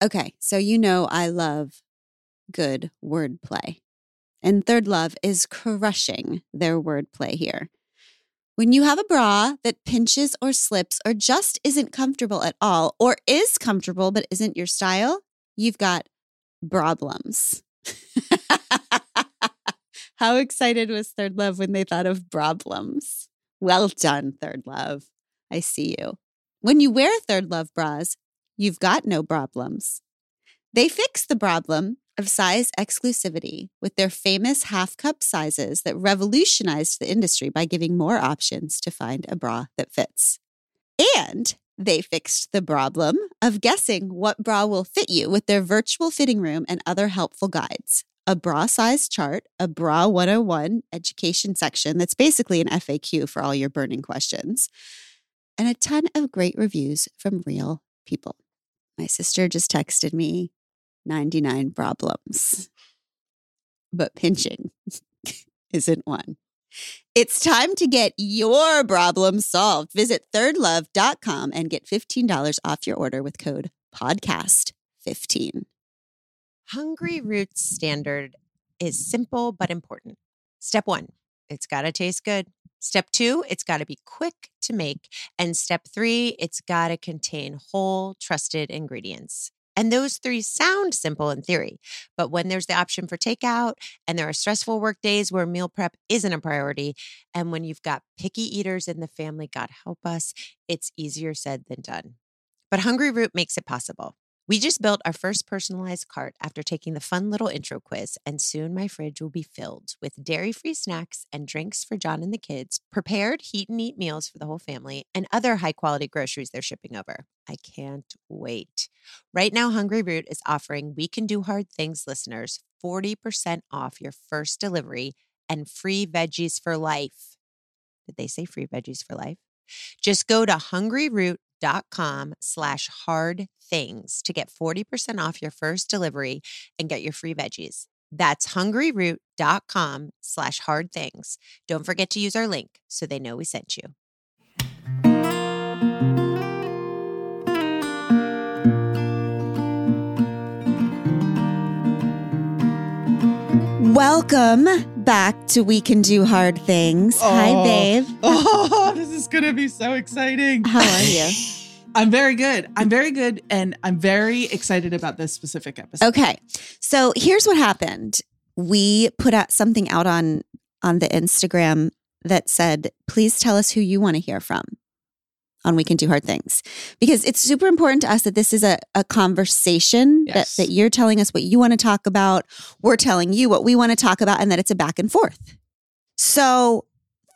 Okay, so you know I love good wordplay. And Third Love is crushing their wordplay here. When you have a bra that pinches or slips or just isn't comfortable at all, or is comfortable but isn't your style, you've got problems. How excited was Third Love when they thought of problems? Well done, Third Love. I see you. When you wear Third Love bras, you've got no problems. They fix the problem of size exclusivity with their famous half-cup sizes that revolutionized the industry by giving more options to find a bra that fits. And they fixed the problem of guessing what bra will fit you with their virtual fitting room and other helpful guides. A bra size chart, a Bra 101 education section that's basically an FAQ for all your burning questions, and a ton of great reviews from real people. My sister just texted me 99 problems, but pinching isn't one. It's time to get your problem solved. Visit thirdlove.com and get $15 off your order with code podcast15. Hungry Roots standard is simple but important. Step 1, it's got to taste good. Step 2, it's got to be quick to make. And step 3, it's got to contain whole, trusted ingredients. And those 3 sound simple in theory, but when there's the option for takeout and there are stressful work days where meal prep isn't a priority, and when you've got picky eaters in the family, God help us, it's easier said than done. But Hungry Root makes it possible. We just built our first personalized cart after taking the fun little intro quiz, and soon my fridge will be filled with dairy-free snacks and drinks for John and the kids, prepared heat-and-eat meals for the whole family, and other high-quality groceries they're shipping over. I can't wait. Right now, Hungry Root is offering We Can Do Hard Things listeners 40% off your first delivery and free veggies for life. Did they say free veggies for life? Just go to hungryroot.com/hardthings to get 40% off your first delivery and get your free veggies. That's hungryroot.com/hardthings. Don't forget to use our link so they know we sent you. Welcome back to We Can Do Hard Things. Hi, babe. Oh, this is going to be so exciting. How are you? I'm very good. And I'm very excited about this specific episode. Okay. So here's what happened. We put out something out on the Instagram that said, please tell us who you want to hear from on We Can Do Hard Things. Because it's super important to us that this is a conversation, Yes. that you're telling us what you want to talk about, we're telling you what we want to talk about, and that it's a back and forth. So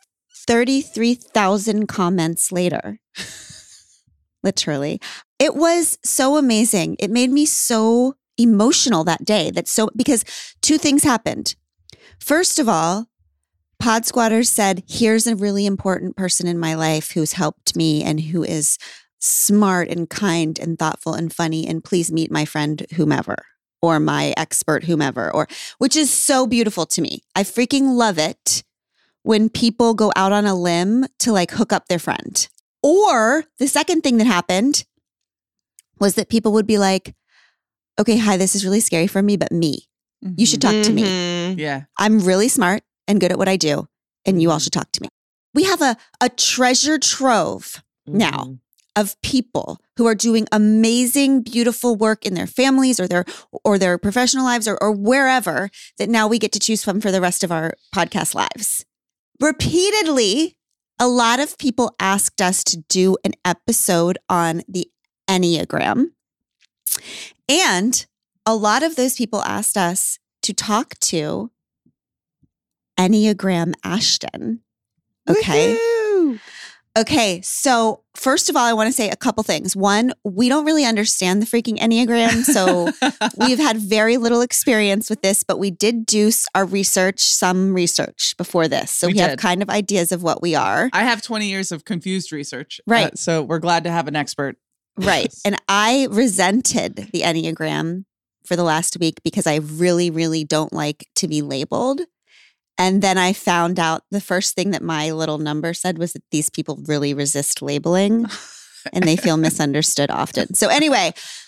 33,000 comments later, literally, it was so amazing. It made me so emotional that day. Because 2 things happened. First of all, Pod Squatters said, here's a really important person in my life who's helped me and who is smart and kind and thoughtful and funny. And please meet my friend whomever, or my expert whomever, which is so beautiful to me. I freaking love it when people go out on a limb to hook up their friend. Or the second thing that happened was that people would be like, okay, hi, this is really scary for me, but me. You should talk to me. Yeah. I'm really smart and good at what I do, and you all should talk to me. We have a treasure trove now of people who are doing amazing, beautiful work in their families or their professional lives or wherever that now we get to choose from for the rest of our podcast lives. Repeatedly, a lot of people asked us to do an episode on the Enneagram. And a lot of those people asked us to talk to Enneagram Ashton. Okay. Woo-hoo! Okay. So first of all, I want to say a couple things. One, we don't really understand the freaking Enneagram. So we've had very little experience with this, but we did do some research before this. So we have did. kind of ideas of what we are. I have 20 years of confused research. Right. So we're glad to have an expert. Right. And I resented the Enneagram for the last week because I really, really don't like to be labeled. And then I found out the first thing that my little number said was that these people really resist labeling and they feel misunderstood often. So anyway,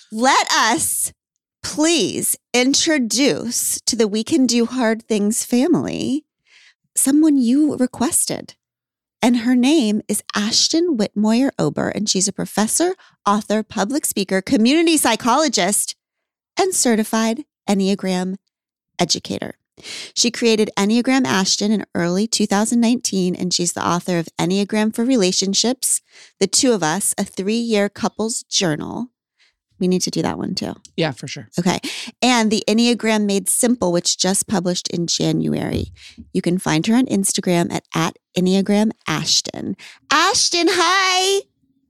let us please introduce to the We Can Do Hard Things family someone you requested. And her name is Ashton Whitmoyer Ober, and she's a professor, author, public speaker, community psychologist, and certified Enneagram educator. She created Enneagram Ashton in early 2019, and she's the author of Enneagram for Relationships, The Two of Us, a 3-year couples journal. We need to do that one too. Yeah, for sure. Okay. And the Enneagram Made Simple, which just published in January. You can find her on Instagram at Enneagram Ashton. Ashton, hi.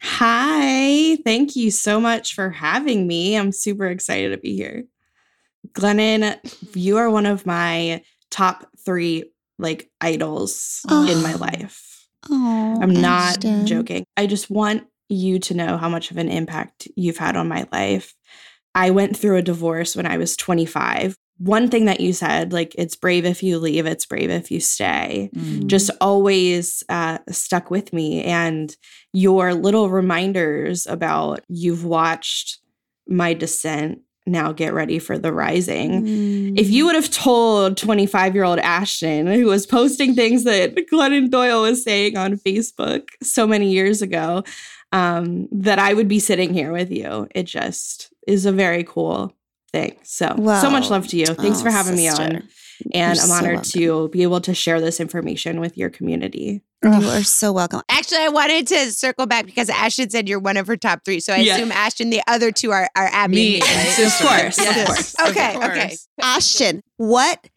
Hi. Thank you so much for having me. I'm super excited to be here. Glennon, you are one of my top 3 idols in my life. Oh, I'm not Ashton. joking. I just want you to know how much of an impact you've had on my life. I went through a divorce when I was 25. One thing that you said, it's brave if you leave, it's brave if you stay, just always stuck with me. And your little reminders about you've watched my descent, now get ready for the rising. If you would have told 25-year-old Ashton, who was posting things that Glennon Doyle was saying on Facebook so many years ago, that I would be sitting here with you, it just is a very cool thing. So much love to you. Thanks for having me on. And You're I'm so honored welcome. to be able to share this information with your community. You are so welcome. Actually, I wanted to circle back because Ashton said you're one of her top 3. So I assume Ashton, the other 2 are Abby Me and me, and right? sister. Of course. Yes. Of course. Okay, Of okay. course. Ashton, what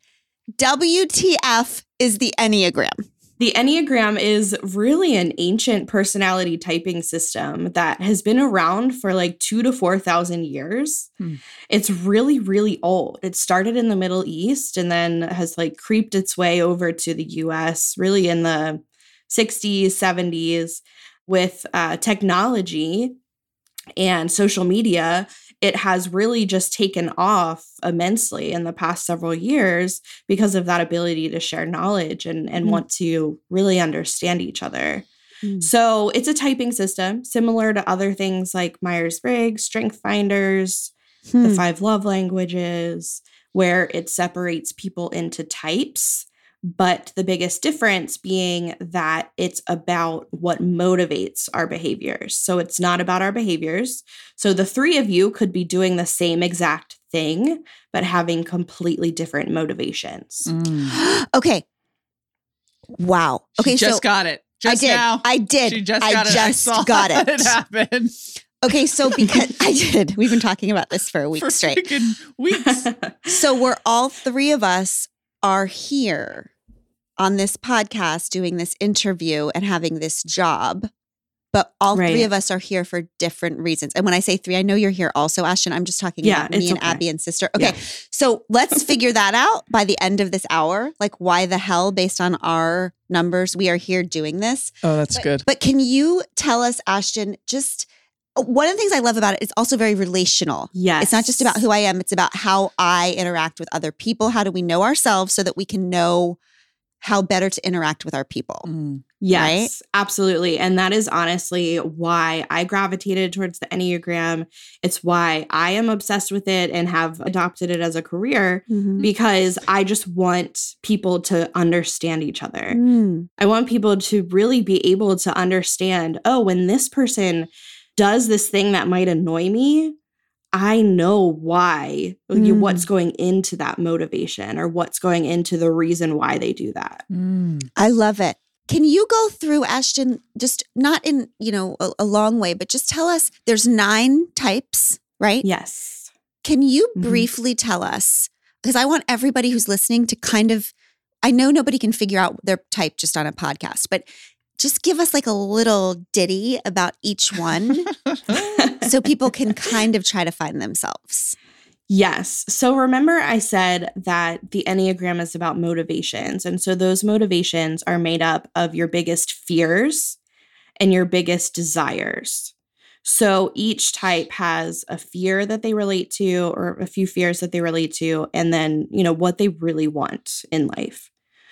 WTF is the Enneagram? The Enneagram is really an ancient personality typing system that has been around for 2,000 to 4,000 years. It's really, really old. It started in the Middle East and then has creeped its way over to the US really in the 60s, 70s. With technology and social media, it has really just taken off immensely in the past several years because of that ability to share knowledge and want to really understand each other. So it's a typing system similar to other things like Myers-Briggs, Strength Finders, the 5 love languages, where it separates people into types. But the biggest difference being that it's about what motivates our behaviors. So it's not about our behaviors. So the 3 of you could be doing the same exact thing, but having completely different motivations. Okay. Wow. Okay, She just so got it. Just I did. now. I did. She just I got it. just I saw got it. it happen. Okay, so because I did. We've been talking about this for a week For straight. freaking weeks. So we're all 3 of us are here on this podcast doing this interview and having this job, but all 3 of us are here for different reasons. And when I say 3, I know you're here also, Ashton. I'm just talking about me and Abby and sister. Okay, so let's figure that out by the end of this hour. Why the hell, based on our numbers, we are here doing this. Oh, that's good. But can you tell us, Ashton, just one of the things I love about it is also very relational. Yes. It's not just about who I am. It's about how I interact with other people. How do we know ourselves so that we can know how better to interact with our people? Yes, absolutely. And that is honestly why I gravitated towards the Enneagram. It's why I am obsessed with it and have adopted it as a career, because I just want people to understand each other. I want people to really be able to understand, oh, when this person does this thing that might annoy me, I know why, what's going into that motivation or what's going into the reason why they do that. I love it. Can you go through, Ashton, just not in, a long way, but just tell us, there's 9 types, right? Yes. Can you briefly tell us, because I want everybody who's listening to I know nobody can figure out their type just on a podcast, but just give us a little ditty about each one so people can kind of try to find themselves. Yes. So remember I said that the Enneagram is about motivations. And so those motivations are made up of your biggest fears and your biggest desires. So each type has a fear that they relate to or a few fears that they relate to, and then, what they really want in life.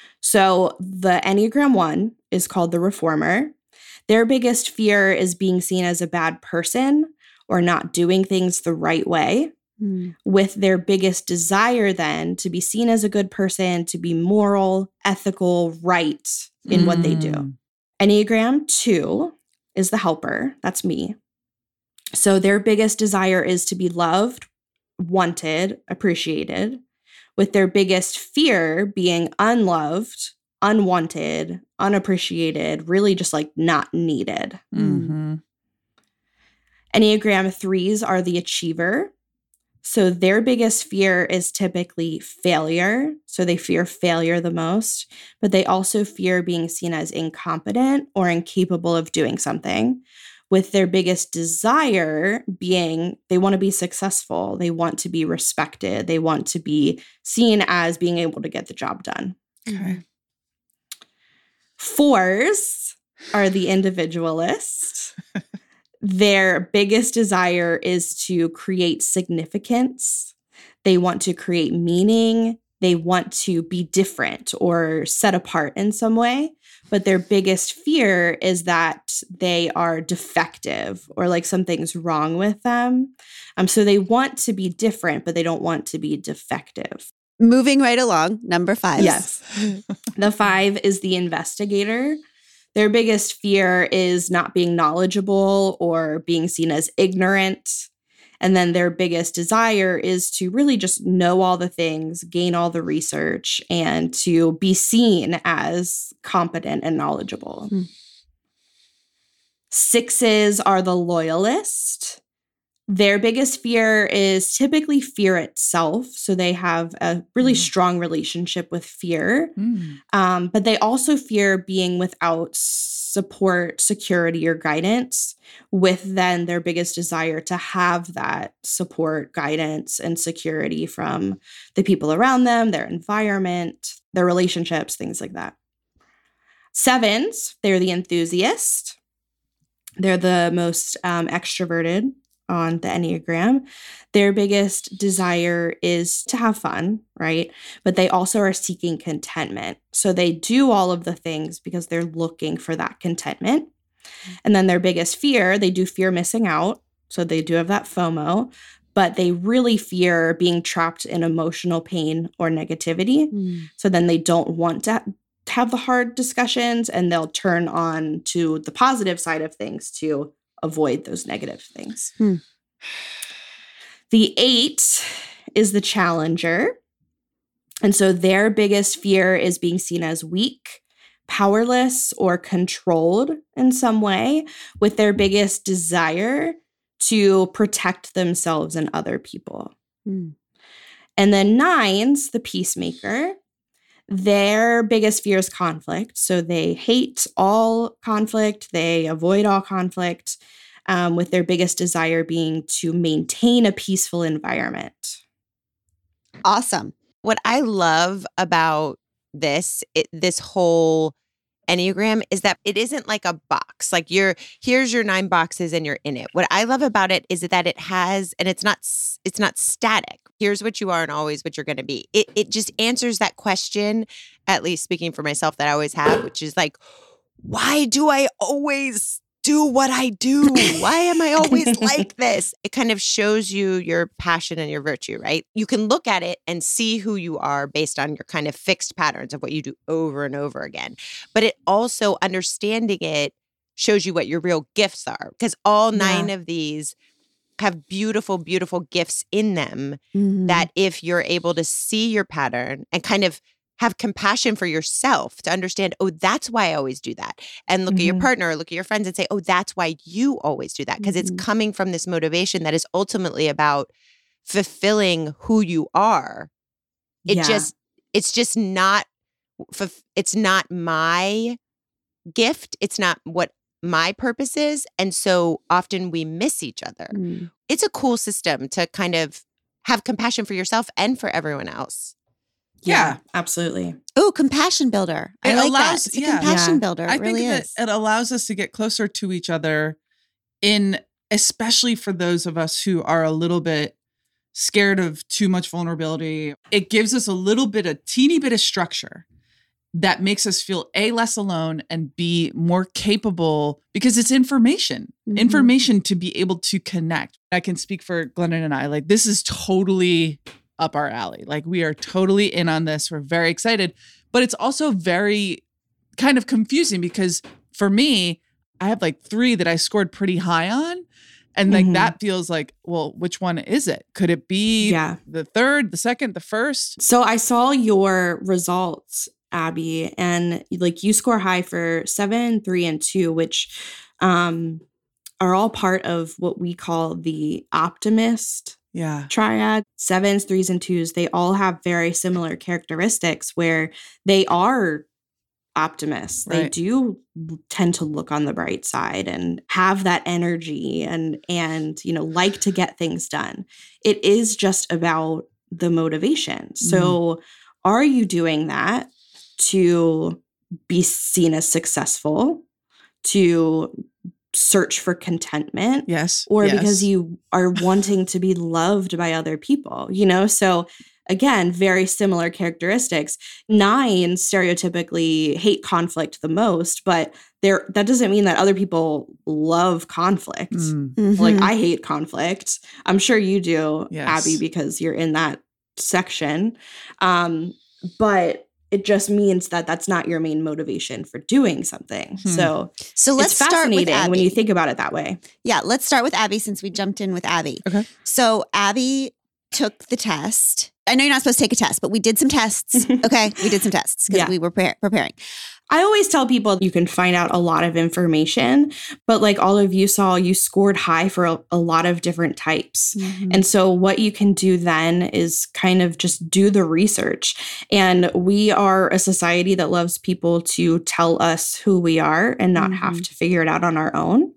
So the Enneagram 1 is called the reformer. Their biggest fear is being seen as a bad person or not doing things the right way, with their biggest desire then to be seen as a good person, to be moral, ethical, right in what they do. Enneagram 2 is the helper. That's me. So their biggest desire is to be loved, wanted, appreciated, with their biggest fear being unloved, unwanted, unappreciated, really just like not needed. Enneagram 3s are the achiever. So their biggest fear is typically failure. So they fear failure the most, but they also fear being seen as incompetent or incapable of doing something, with their biggest desire being they want to be successful. They want to be respected. They want to be seen as being able to get the job done. Okay. 4s are the individualist. Their biggest desire is to create significance. They want to create meaning. They want to be different or set apart in some way. But their biggest fear is that they are defective or like something's wrong with them. So they want to be different, but they don't want to be defective. Moving right along, number 5. Yes. The 5 is the investigator. Their biggest fear is not being knowledgeable or being seen as ignorant. And then their biggest desire is to really just know all the things, gain all the research, and to be seen as competent and knowledgeable. 6s are the loyalist. Their biggest fear is typically fear itself. So they have a really strong relationship with fear. But they also fear being without support, security, or guidance, with then their biggest desire to have that support, guidance, and security from the people around them, their environment, their relationships, things like that. 7s, they're the enthusiast. They're the most extroverted on the Enneagram. Their biggest desire is to have fun, right? But they also are seeking contentment. So they do all of the things because they're looking for that contentment. And then their biggest fear, they do fear missing out. So they do have that FOMO, but they really fear being trapped in emotional pain or negativity. So then they don't want to have the hard discussions, and they'll turn on to the positive side of things to avoid those negative things. The 8 is the challenger. And so their biggest fear is being seen as weak, powerless, or controlled in some way, with their biggest desire to protect themselves and other people. And then 9s, the peacemaker. Their biggest fear is conflict. So they hate all conflict. They avoid all conflict, with their biggest desire being to maintain a peaceful environment. Awesome. What I love about this whole Enneagram is that it isn't like a box. Like here's your 9 boxes and you're in it. What I love about it is that it has, and it's not static. Here's what you are and always what you're going to be. It just answers that question, at least speaking for myself, that I always have, which is like, why do I always do what I do? Why am I always like this? It kind of shows you your passion and your virtue, right? You can look at it and see who you are based on your kind of fixed patterns of what you do over and over again. But it also, understanding it, shows you what your real gifts are, because all 9 of these have beautiful, beautiful gifts in them that if you're able to see your pattern and kind of have compassion for yourself to understand, oh, that's why I always do that. And look at your partner, or look at your friends and say, oh, that's why you always do that. Because it's coming from this motivation that is ultimately about fulfilling who you are. It's just not, it's not my gift. It's not what my purpose is. And so often we miss each other. It's a cool system to kind of have compassion for yourself and for everyone else. Yeah, absolutely. Oh, compassion builder. I like that. It's a compassion builder. It really is. It allows us to get closer to each other, especially for those of us who are a little bit scared of too much vulnerability. It gives us a teeny bit of structure. that makes us feel A, less alone, and B, more capable because it's information, information to be able to connect. I can speak for Glennon and I, like, this is totally up our alley. Like, we are totally in on this. We're very excited, but it's also very kind of confusing because for me, I have like 3 that I scored pretty high on. And like that feels like, well, which one is it? Could it be the third, the second, the first? So I saw your results, Abby, and like you score high for 7, 3, and 2, which are all part of what we call the optimist triad. 7s, 3s, and 2s, they all have very similar characteristics where they are optimists. They do tend to look on the bright side and have that energy and like to get things done. It is just about the motivation. So are you doing that to be seen as successful, to search for contentment? Yes. Or because you are wanting to be loved by other people, So again, very similar characteristics. 9s stereotypically hate conflict the most, but that doesn't mean that other people love conflict. Like, I hate conflict. I'm sure you do, Abby, because you're in that section. But it just means that that's not your main motivation for doing something. So let's it's fascinating start with Abby. when you think about it that way. Yeah, let's start with Abby since we jumped in with Abby. Okay. So Abby took the test. I know you're not supposed to take a test, but we did some tests. Okay, we did some tests because we were preparing. I always tell people you can find out a lot of information, but like all of you saw, you scored high for a lot of different types. And so what you can do then is kind of just do the research. And we are a society that loves people to tell us who we are and not have to figure it out on our own.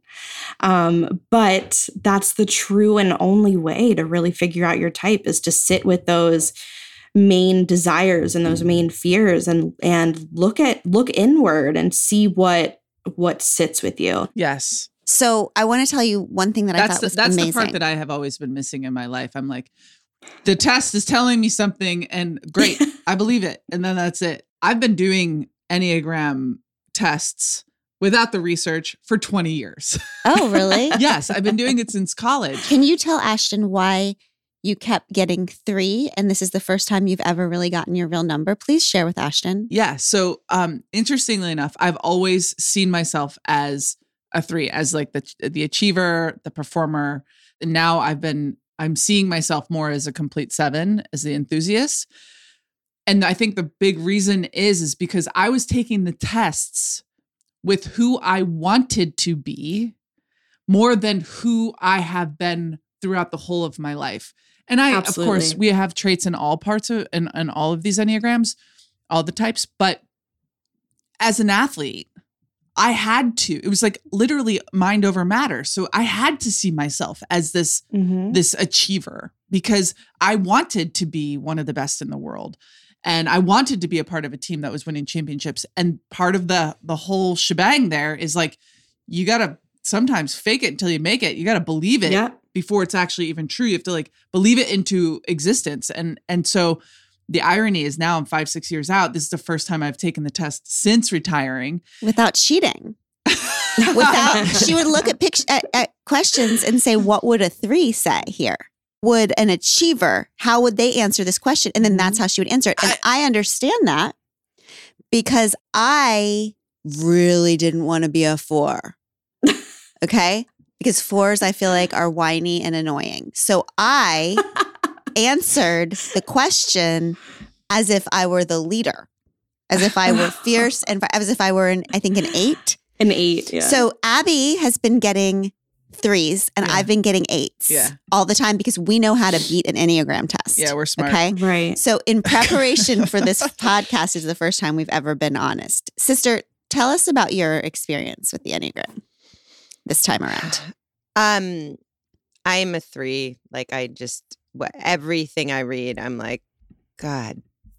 But that's the true and only way to really figure out your type, is to sit with those main desires and those main fears and look inward and see what sits with you. Yes. So I want to tell you one thing that I thought was amazing. That's the part that I have always been missing in my life. I'm like, the test is telling me something and great, I believe it. And then that's it. I've been doing Enneagram tests without the research for 20 years. Oh, really? Yes, I've been doing it since college. Can you tell Ashton why you kept getting 3 and this is the first time you've ever really gotten your real number? Please share with Ashton. Yeah. So interestingly enough, I've always seen myself as a 3, as like the achiever, the performer. And now I'm seeing myself more as a complete 7, as the enthusiast. And I think the big reason is because I was taking the tests with who I wanted to be more than who I have been throughout the whole of my life. And of course, we have traits in all parts of, in all of these Enneagrams, all the types. But as an athlete, I had to, it was like literally mind over matter. So I had to see myself as this achiever because I wanted to be one of the best in the world. And I wanted to be a part of a team that was winning championships. And part of the whole shebang there is like, you got to sometimes fake it until you make it. You got to believe it before it's actually even true. You have to like believe it into existence. And so the irony is now I'm 5-6 years out. This is the first time I've taken the test since retiring. Without cheating. She would look at questions and say, what would a 3 say here? Would an achiever, how would they answer this question? And then that's how she would answer it. And I understand that because I really didn't want to be a 4. Okay? Because 4s I feel like are whiny and annoying. So I answered the question as if I were the leader, as if I were fierce and as if I were an 8. An 8, yeah. So Abby has been getting 3s and I've been getting 8s all the time because we know how to beat an Enneagram test. Yeah, we're smart. Okay. Right. So in preparation for this podcast is the first time we've ever been honest. Sister, tell us about your experience with the Enneagram this time around. I'm a 3. Like everything I read, I'm like, God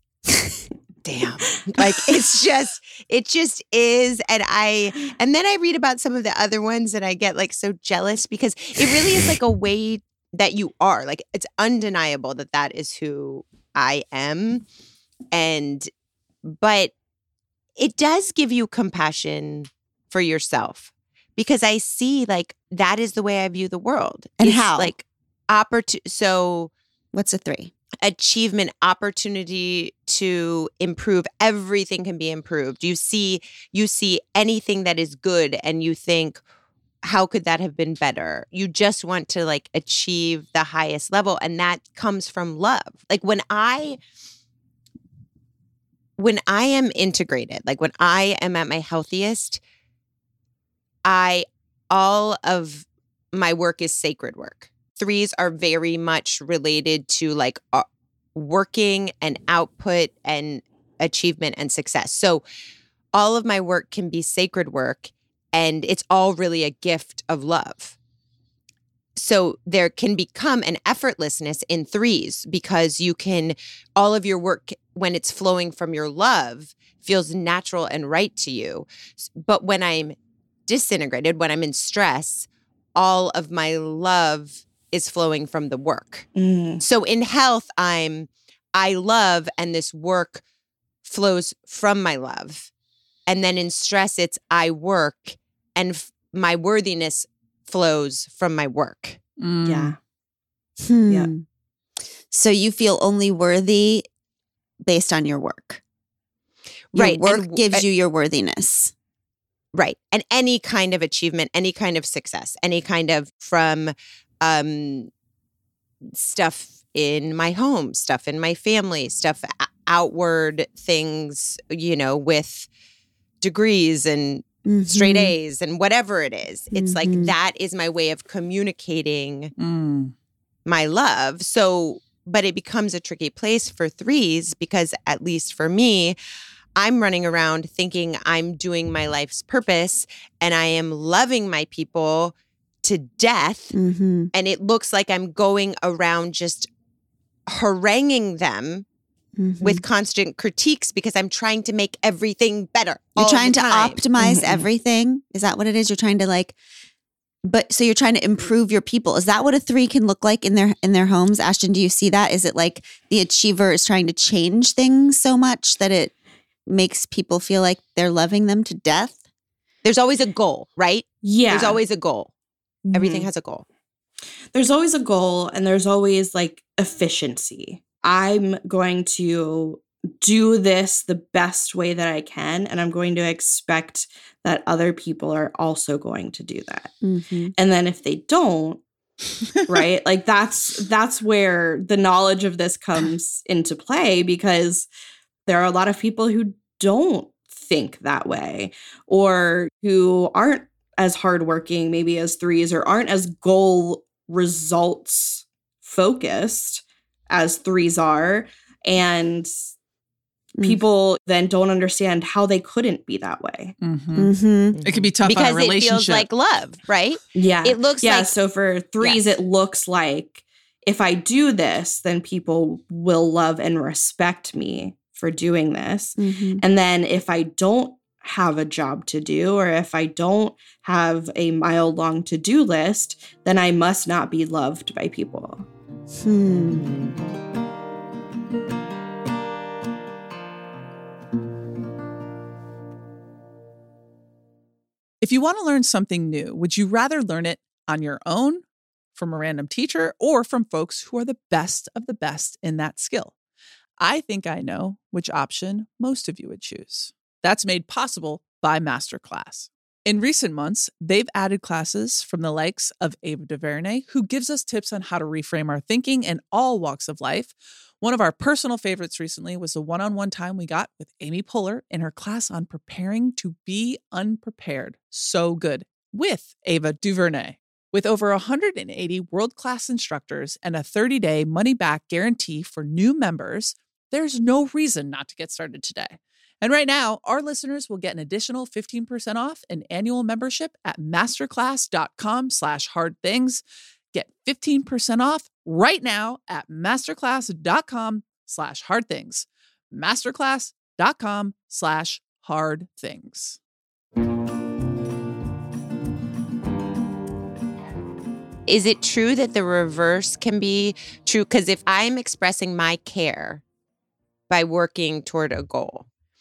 damn. Like it just is. And then I read about some of the other ones and I get like so jealous because it really is like a way that you are. Like it's undeniable that is who I am. But it does give you compassion for yourself, because I see like that is the way I view the world. And It's how? like so What's a 3? achievement, opportunity to improve. Everything can be improved. You see anything that is good and you think, how could that have been better? You just want to like achieve the highest level. And that comes from love. Like when I am integrated, like when I am at my healthiest, all of my work is sacred work. 3s are very much related to like working and output and achievement and success. So all of my work can be sacred work, and it's all really a gift of love. So there can become an effortlessness in 3s because all of your work, when it's flowing from your love, feels natural and right to you. But when I'm disintegrated, when I'm in stress, all of my love is flowing from the work. So in health, I love, and this work flows from my love. And then in stress, it's I work, and my worthiness flows from my work. Yeah. Yeah. So you feel only worthy based on your work. Your Right. work And gives you your worthiness. Right. And any kind of achievement, any kind of success, any kind of from stuff in my home, stuff in my family, stuff outward things, with degrees and straight A's and whatever it is. It's like that is my way of communicating my love. So, but it becomes a tricky place for 3s because, at least for me, I'm running around thinking I'm doing my life's purpose and I am loving my people to death. And it looks like I'm going around just haranguing them with constant critiques because I'm trying to make everything better. You're trying to time. optimize everything. Is that what it is? You're trying to so you're trying to improve your people. Is that what a 3 can look like in their homes? Ashton, do you see that? Is it like the achiever is trying to change things so much that it makes people feel like they're loving them to death? There's always a goal, right? Yeah. There's always a goal. Everything has a goal. There's always a goal, and there's always like efficiency. I'm going to do this the best way that I can, and I'm going to expect that other people are also going to do that. And then if they don't, right? Like that's where the knowledge of this comes into play, because there are a lot of people who don't think that way, or who aren't as hardworking maybe as 3s, or aren't as goal results focused as 3s are. And people then don't understand how they couldn't be that way. It can be tough because on a relationship. It feels like love, right? Yeah. It looks like. So for 3s, it looks like if I do this, then people will love and respect me for doing this. And then if I don't have a job to do, or if I don't have a mile-long to-do list, then I must not be loved by people. If you want to learn something new, would you rather learn it on your own, from a random teacher, or from folks who are the best of the best in that skill? I think I know which option most of you would choose. That's made possible by Masterclass. In recent months, they've added classes from the likes of Ava DuVernay, who gives us tips on how to reframe our thinking in all walks of life. One of our personal favorites recently was the one-on-one time we got with Amy Poehler in her class on preparing to be unprepared. So good. With Ava DuVernay. With over 180 world-class instructors and a 30-day money-back guarantee for new members, there's no reason not to get started today. And right now, our listeners will get an additional 15% off an annual membership at masterclass.com/hardthings. Get 15% off right now at masterclass.com/hardthings. Masterclass.com/hardthings. Is it true that the reverse can be true? Because if I'm expressing my care by working toward a goal,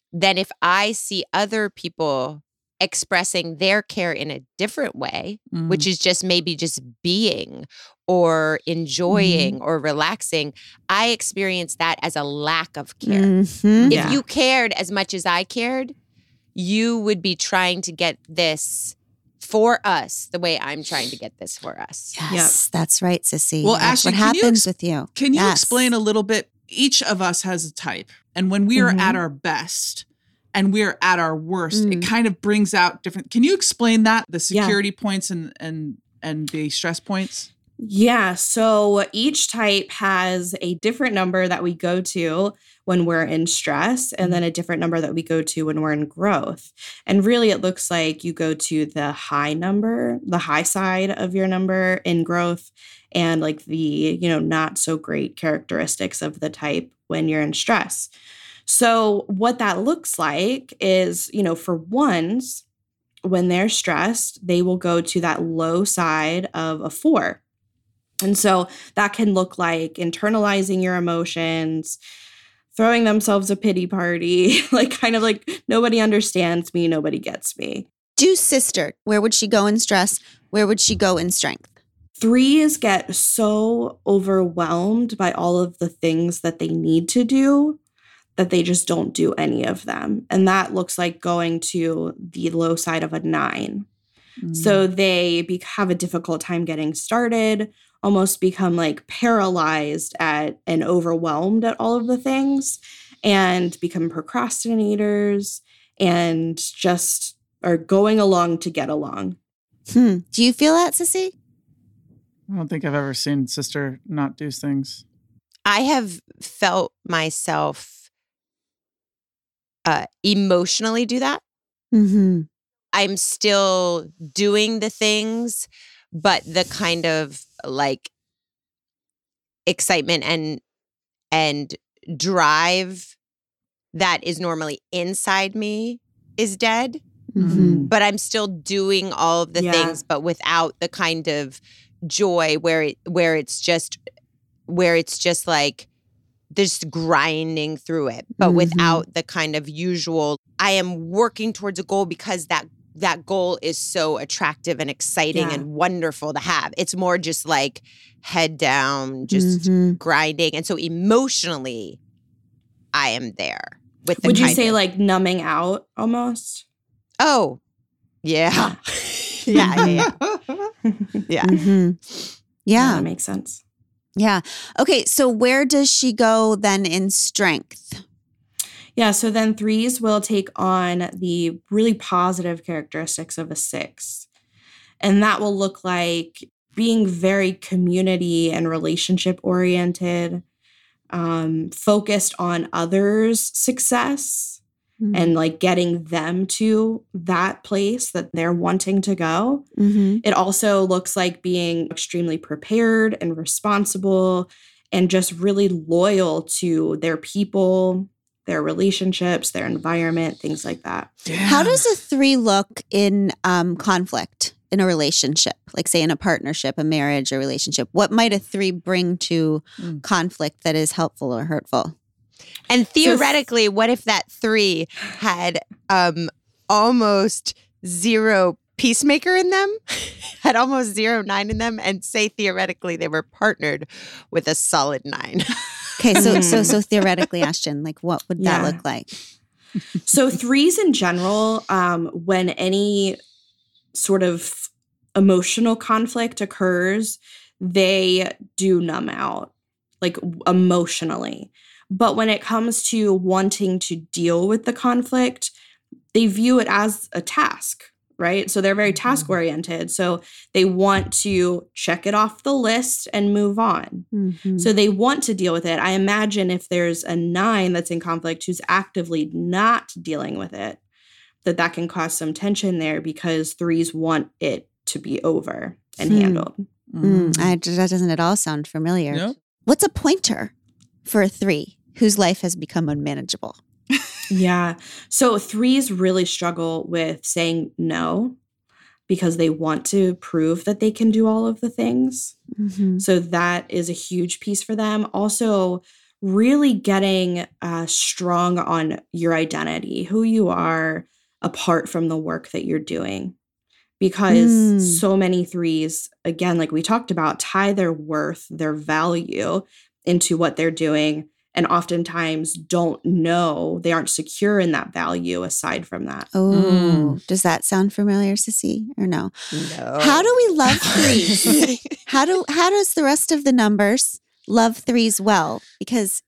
then if I see other people expressing their care in a different way, which is just maybe just being or enjoying or relaxing, I experience that as a lack of care. Mhm. If you cared as much as I cared, you would be trying to get this for us the way I'm trying to get this for us. Yes, that's right, Sissy. Well, That's Ashley, what can you happens with you. Can you Yes. explain a little bit? Each of us has a type. And when we are at our best and we're at our worst, it kind of brings out different. Can you explain that? The security points and the stress points? Yeah. So each type has a different number that we go to when we're in stress, and then a different number that we go to when we're in growth. And really, it looks like you go to the high number, the high side of your number in growth, and like the, not so great characteristics of the type when you're in stress. So what that looks like is, for ones, when they're stressed, they will go to that low side of a 4. And so that can look like internalizing your emotions, throwing themselves a pity party, like kind of like nobody understands me, nobody gets me. Do sister. Where would she go in stress? Where would she go in strength? 3s get so overwhelmed by all of the things that they need to do that they just don't do any of them. And that looks like going to the low side of a 9. So they have a difficult time getting started, almost become like paralyzed at and overwhelmed at all of the things, and become procrastinators and just are going along to get along. Do you feel that, Sissy? I don't think I've ever seen sister not do things. I have felt myself emotionally do that. Mm-hmm. I'm still doing the things, but the kind of like excitement and drive that is normally inside me is dead. Mm-hmm. But I'm still doing all of the things, but without the kind of joy where it's just like just grinding through it, but without the kind of usual. I am working towards a goal because that goal is so attractive and exciting and wonderful to have. It's more just like head down, just grinding. And so emotionally, I am there with the Would you kind say of, like numbing out almost? oh, yeah. Yeah. Yeah. Mm-hmm. Yeah. That makes sense. Yeah. Okay. So where does she go then in strength? Yeah. So then 3s will take on the really positive characteristics of a 6. And that will look like being very community and relationship oriented, focused on others' success and like getting them to that place that they're wanting to go. It also looks like being extremely prepared and responsible and just really loyal to their people, their relationships, their environment, things like that. How does a 3 look in conflict in a relationship? Like say in a partnership, a marriage, a relationship. What might a 3 bring to conflict that is helpful or hurtful? And theoretically, what if that 3 had almost 0 peacemaker in them, had almost 0 9 in them, and say theoretically they were partnered with a solid 9? Okay, so theoretically, Ashton, like what would that look like? So 3s in general, when any sort of emotional conflict occurs, they do numb out, like emotionally. But when it comes to wanting to deal with the conflict, they view it as a task, right? So they're very task oriented. So they want to check it off the list and move on. So they want to deal with it. I imagine if there's a 9 that's in conflict who's actively not dealing with it, that can cause some tension there because 3s want it to be over and handled. That doesn't at all sound familiar. Nope. What's a pointer for a 3 whose life has become unmanageable? Yeah. So 3s really struggle with saying no because they want to prove that they can do all of the things. So that is a huge piece for them. Also, really getting strong on your identity, who you are apart from the work that you're doing. Because so many threes, again, like we talked about, tie their worth, their value into what they're doing, and oftentimes don't know, they aren't secure in that value aside from that. Oh, does that sound familiar, Sissy, or no? No. How do we love threes? How does the rest of the numbers love threes well? Because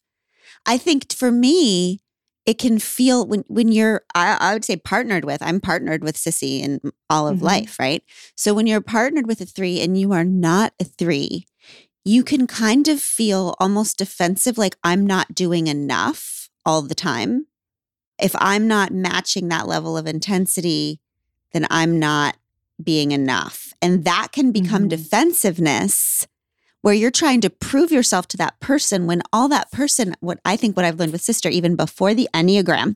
I think for me, it can feel when you're, I would say partnered with, I'm partnered with Sissy in all of life, right? So when you're partnered with a 3 and you are not a 3, you can kind of feel almost defensive, like I'm not doing enough all the time. If I'm not matching that level of intensity, then I'm not being enough. And that can become defensiveness, where you're trying to prove yourself to that person when all that person, what I've learned with Sister, even before the Enneagram,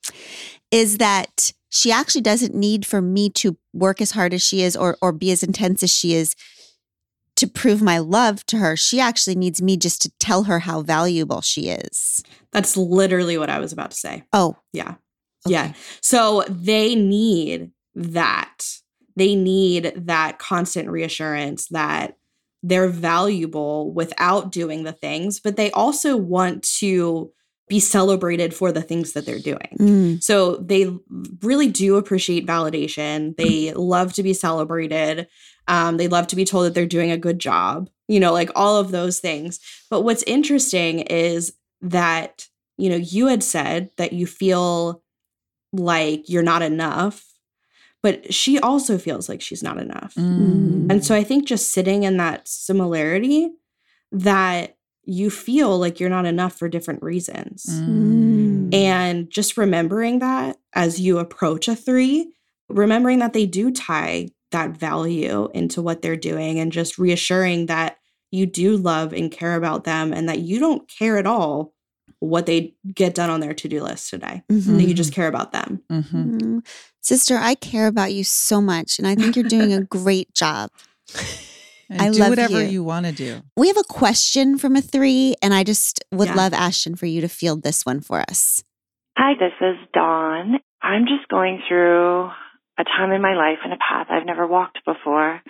is that she actually doesn't need for me to work as hard as she is or be as intense as she is to prove my love to her. She actually needs me just to tell her how valuable she is. That's literally what I was about to say. Oh. Yeah. Okay. Yeah. So they need that. They need that constant reassurance that they're valuable without doing the things, but they also want to be celebrated for the things that they're doing. So they really do appreciate validation. They love to be celebrated. They love to be told that they're doing a good job, like all of those things. But what's interesting is that, you had said that you feel like you're not enough, but she also feels like she's not enough. And so I think just sitting in that similarity, that you feel like you're not enough for different reasons. And just remembering that as you approach a 3, remembering that they do tie that value into what they're doing, and just reassuring that you do love and care about them, and that you don't care at all what they get done on their to-do list today, that you just care about them. Sister, I care about you so much, and I think you're doing a great job. And I do love whatever you. you want to do. We have a question from a 3, and I just would love, Ashton, for you to field this one for us. Hi, this is Dawn. I'm just going through a time in my life and a path I've never walked before.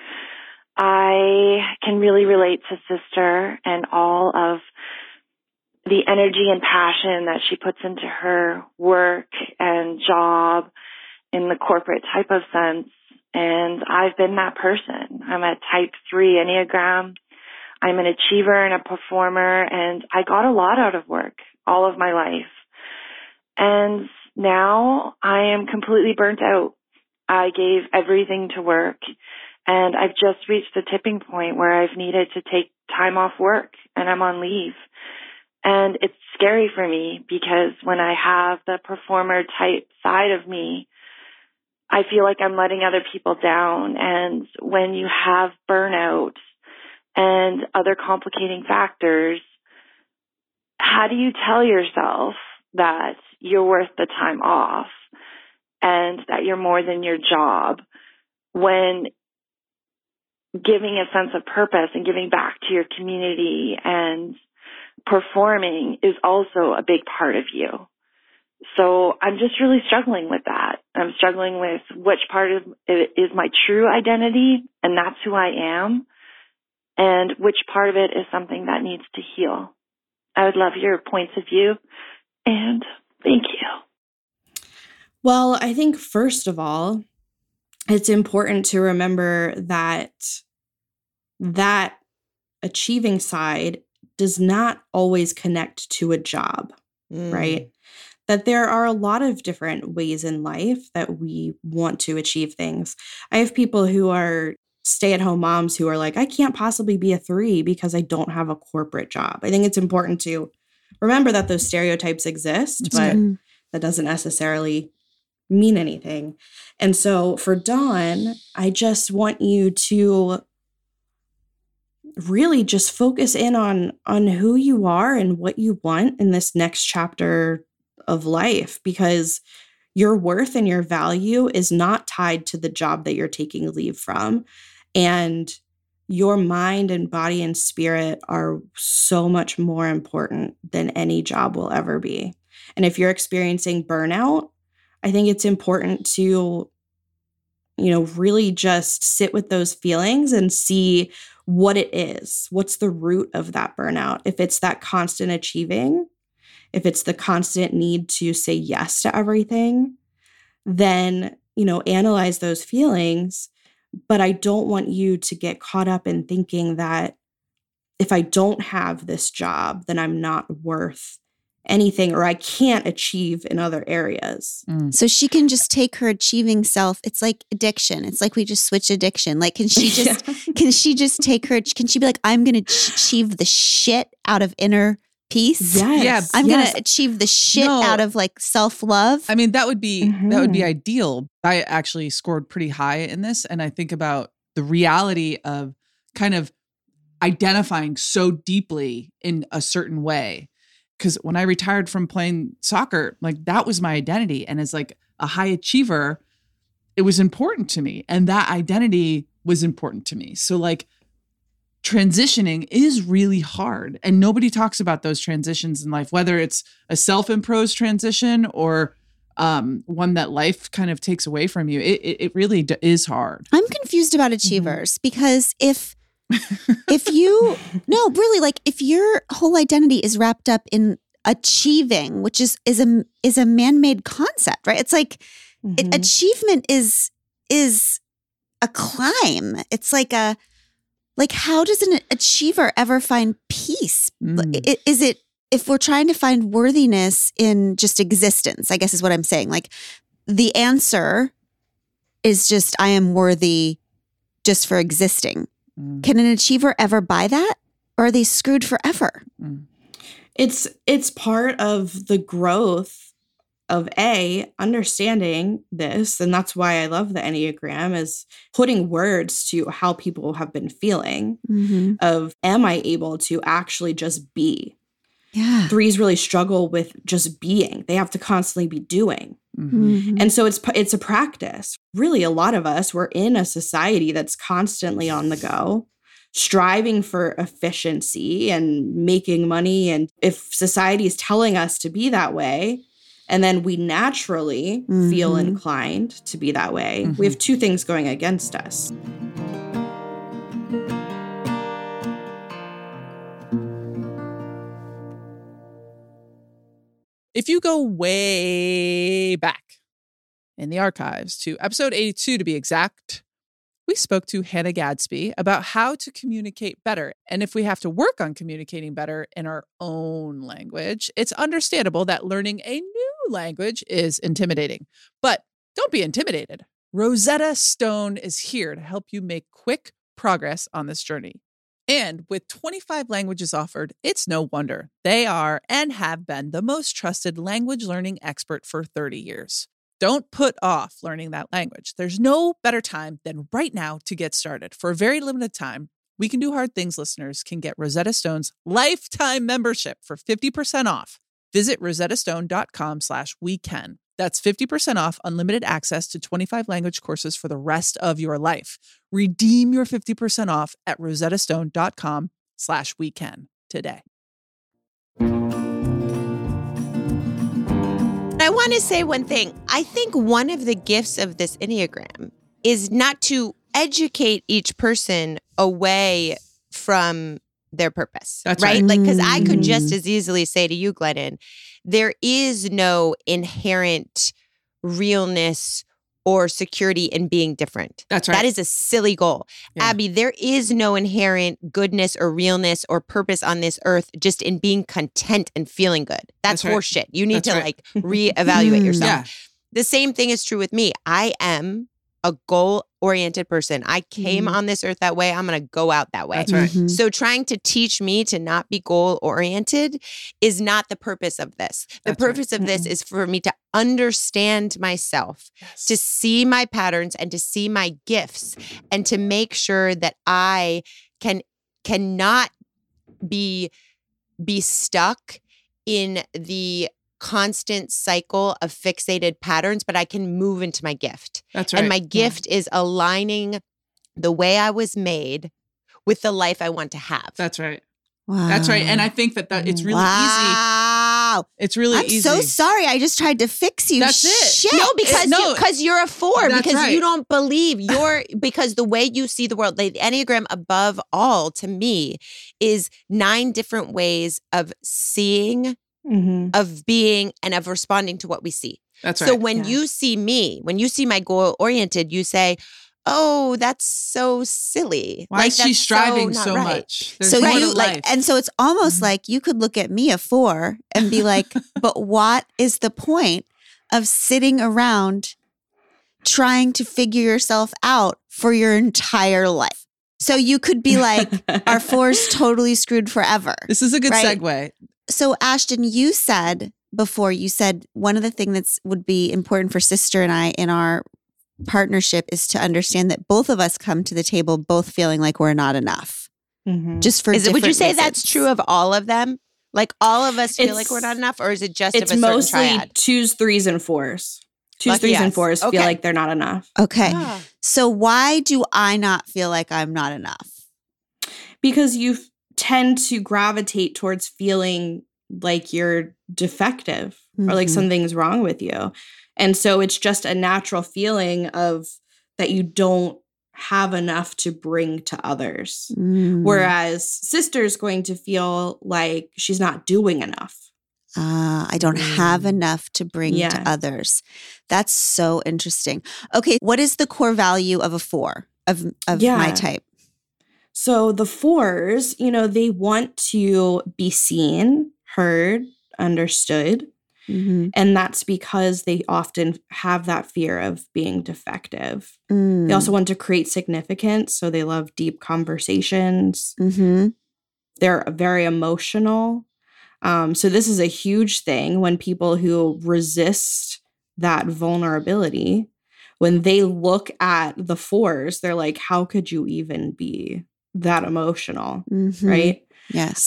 I can really relate to Sister and all of the energy and passion that she puts into her work and job in the corporate type of sense. And I've been that person. I'm a type 3 Enneagram. I'm an achiever and a performer, and I got a lot out of work all of my life. And now I am completely burnt out. I gave everything to work, and I've just reached the tipping point where I've needed to take time off work, and I'm on leave. And it's scary for me because when I have the performer type side of me, I feel like I'm letting other people down. And when you have burnout and other complicating factors, how do you tell yourself that you're worth the time off and that you're more than your job, when giving a sense of purpose and giving back to your community and performing is also a big part of you? So I'm just really struggling with that. I'm struggling with which part of it is my true identity, and that's who I am, and which part of it is something that needs to heal. I would love your points of view, and thank you. Well, I think first of all, it's important to remember that that achieving side does not always connect to a job, right? That there are a lot of different ways in life that we want to achieve things. I have people who are stay-at-home moms who are like, I can't possibly be a 3 because I don't have a corporate job. I think it's important to remember that those stereotypes exist, but that doesn't necessarily mean anything. And so for Dawn, I just want you to really just focus in on who you are and what you want in this next chapter of life, because your worth and your value is not tied to the job that you're taking leave from. And your mind and body and spirit are so much more important than any job will ever be. And if you're experiencing burnout, I think it's important to, really just sit with those feelings and see what it is. What's the root of that burnout? If it's that constant achieving, if it's the constant need to say yes to everything, then, analyze those feelings. But I don't want you to get caught up in thinking that if I don't have this job, then I'm not worth anything or I can't achieve in other areas. So she can just take her achieving self. It's like addiction. It's like we just switch addiction. Like, can she just can she be like, I'm going to achieve the shit out of inner peace? Yes. Yeah. I'm going to achieve the shit out of like self-love. I mean, that would be ideal. I actually scored pretty high in this. And I think about the reality of kind of identifying so deeply in a certain way. Because when I retired from playing soccer, like that was my identity. And as like a high achiever, it was important to me. And that identity was important to me. So like transitioning is really hard. And nobody talks about those transitions in life, whether it's a self-imposed transition or one that life kind of takes away from you. It really is hard. I'm confused about achievers because if you, no, really, like if your whole identity is wrapped up in achieving, which is a man-made concept, right? It's like achievement is a climb. It's like how does an achiever ever find peace? Is it, if we're trying to find worthiness in just existence, I guess is what I'm saying. Like the answer is just, I am worthy just for existing. Can an achiever ever buy that? Or are they screwed forever? It's part of the growth of understanding this. And that's why I love the Enneagram, is putting words to how people have been feeling of, am I able to actually just be? Yeah. 3s really struggle with just being. They have to constantly be doing. And so it's a practice. Really, a lot of us, we're in a society that's constantly on the go, striving for efficiency and making money. And if society is telling us to be that way, and then we naturally feel inclined to be that way, we have 2 things going against us. If you go way back in the archives to episode 82 to be exact, we spoke to Hannah Gadsby about how to communicate better. And if we have to work on communicating better in our own language, it's understandable that learning a new language is intimidating. But don't be intimidated. Rosetta Stone is here to help you make quick progress on this journey. And with 25 languages offered, it's no wonder they are and have been the most trusted language learning expert for 30 years. Don't put off learning that language. There's no better time than right now to get started. For a very limited time, We Can Do Hard Things listeners can get Rosetta Stone's lifetime membership for 50% off. Visit rosettastone.com/wecan. That's 50% off unlimited access to 25 language courses for the rest of your life. Redeem your 50% off at rosettastone.com/wecan today. I want to say one thing. I think one of the gifts of this Enneagram is not to educate each person away from their purpose. That's right? right. Like, because I could just as easily say to you, Glennon, there is no inherent realness or security in being different. That's right. That is a silly goal. Yeah. Abby, there is no inherent goodness or realness or purpose on this earth just in being content and feeling good. That's right. horseshit. You need That's to right. reevaluate yourself. Yeah. The same thing is true with me. I am a goal-oriented person. I came on this earth that way. I'm going to go out that way. That's right. So trying to teach me to not be goal-oriented is not the purpose of this. The That's right. purpose of this is for me to understand myself, Yes. to see my patterns and to see my gifts, and to make sure that I cannot be stuck in the constant cycle of fixated patterns, but I can move into my gift. That's right. And my gift is aligning the way I was made with the life I want to have. That's right. Wow. That's right. And I think that it's really easy. Wow. It's really I'm easy. so sorry. I just tried to fix you. That's it. Shit. No, because you're a 4, That's because right. you don't believe because the way you see the world, the Enneagram above all to me is 9 different ways of seeing, of being, and of responding to what we see. That's right. So when you see me, when you see my goal oriented, you say, oh, that's so silly. Why is she that's striving not so right. much? There's So more to you life. and so it's almost like you could look at me, a 4, and be like, but what is the point of sitting around trying to figure yourself out for your entire life? So you could be like, our 4's totally screwed forever. This is a good Right. segue. So Ashton, you said before, one of the things that would be important for sister and I in our partnership is to understand that both of us come to the table both feeling like we're not enough. Just for Would you different say that's reasons. true of all of them? Like all of us feel It's- like we're not enough, or is it just of a It's certain mostly triad? 2s, 3s, and 4s. 2s, Lucky 3s, and us. 4s Okay. feel like they're not enough. Okay. Ah. So why do I not feel like I'm not enough? Because you tend to gravitate towards feeling like you're defective or like Mhm. something's wrong with you. And so it's just a natural feeling of that you don't have enough to bring to others. Mm. Whereas sister's going to feel like she's not doing enough. I don't have enough to bring Yeah. to others. That's so interesting. Okay, what is the core value of a 4 of Yeah. my type? So the 4s, they want to be seen, heard, understood. Mm-hmm. And that's because they often have that fear of being defective. Mm. They also want to create significance. So they love deep conversations. Mm-hmm. They're very emotional. So this is a huge thing when people who resist that vulnerability, when they look at the 4s, they're like, how could you even be that emotional? Mm-hmm. Right? Yes.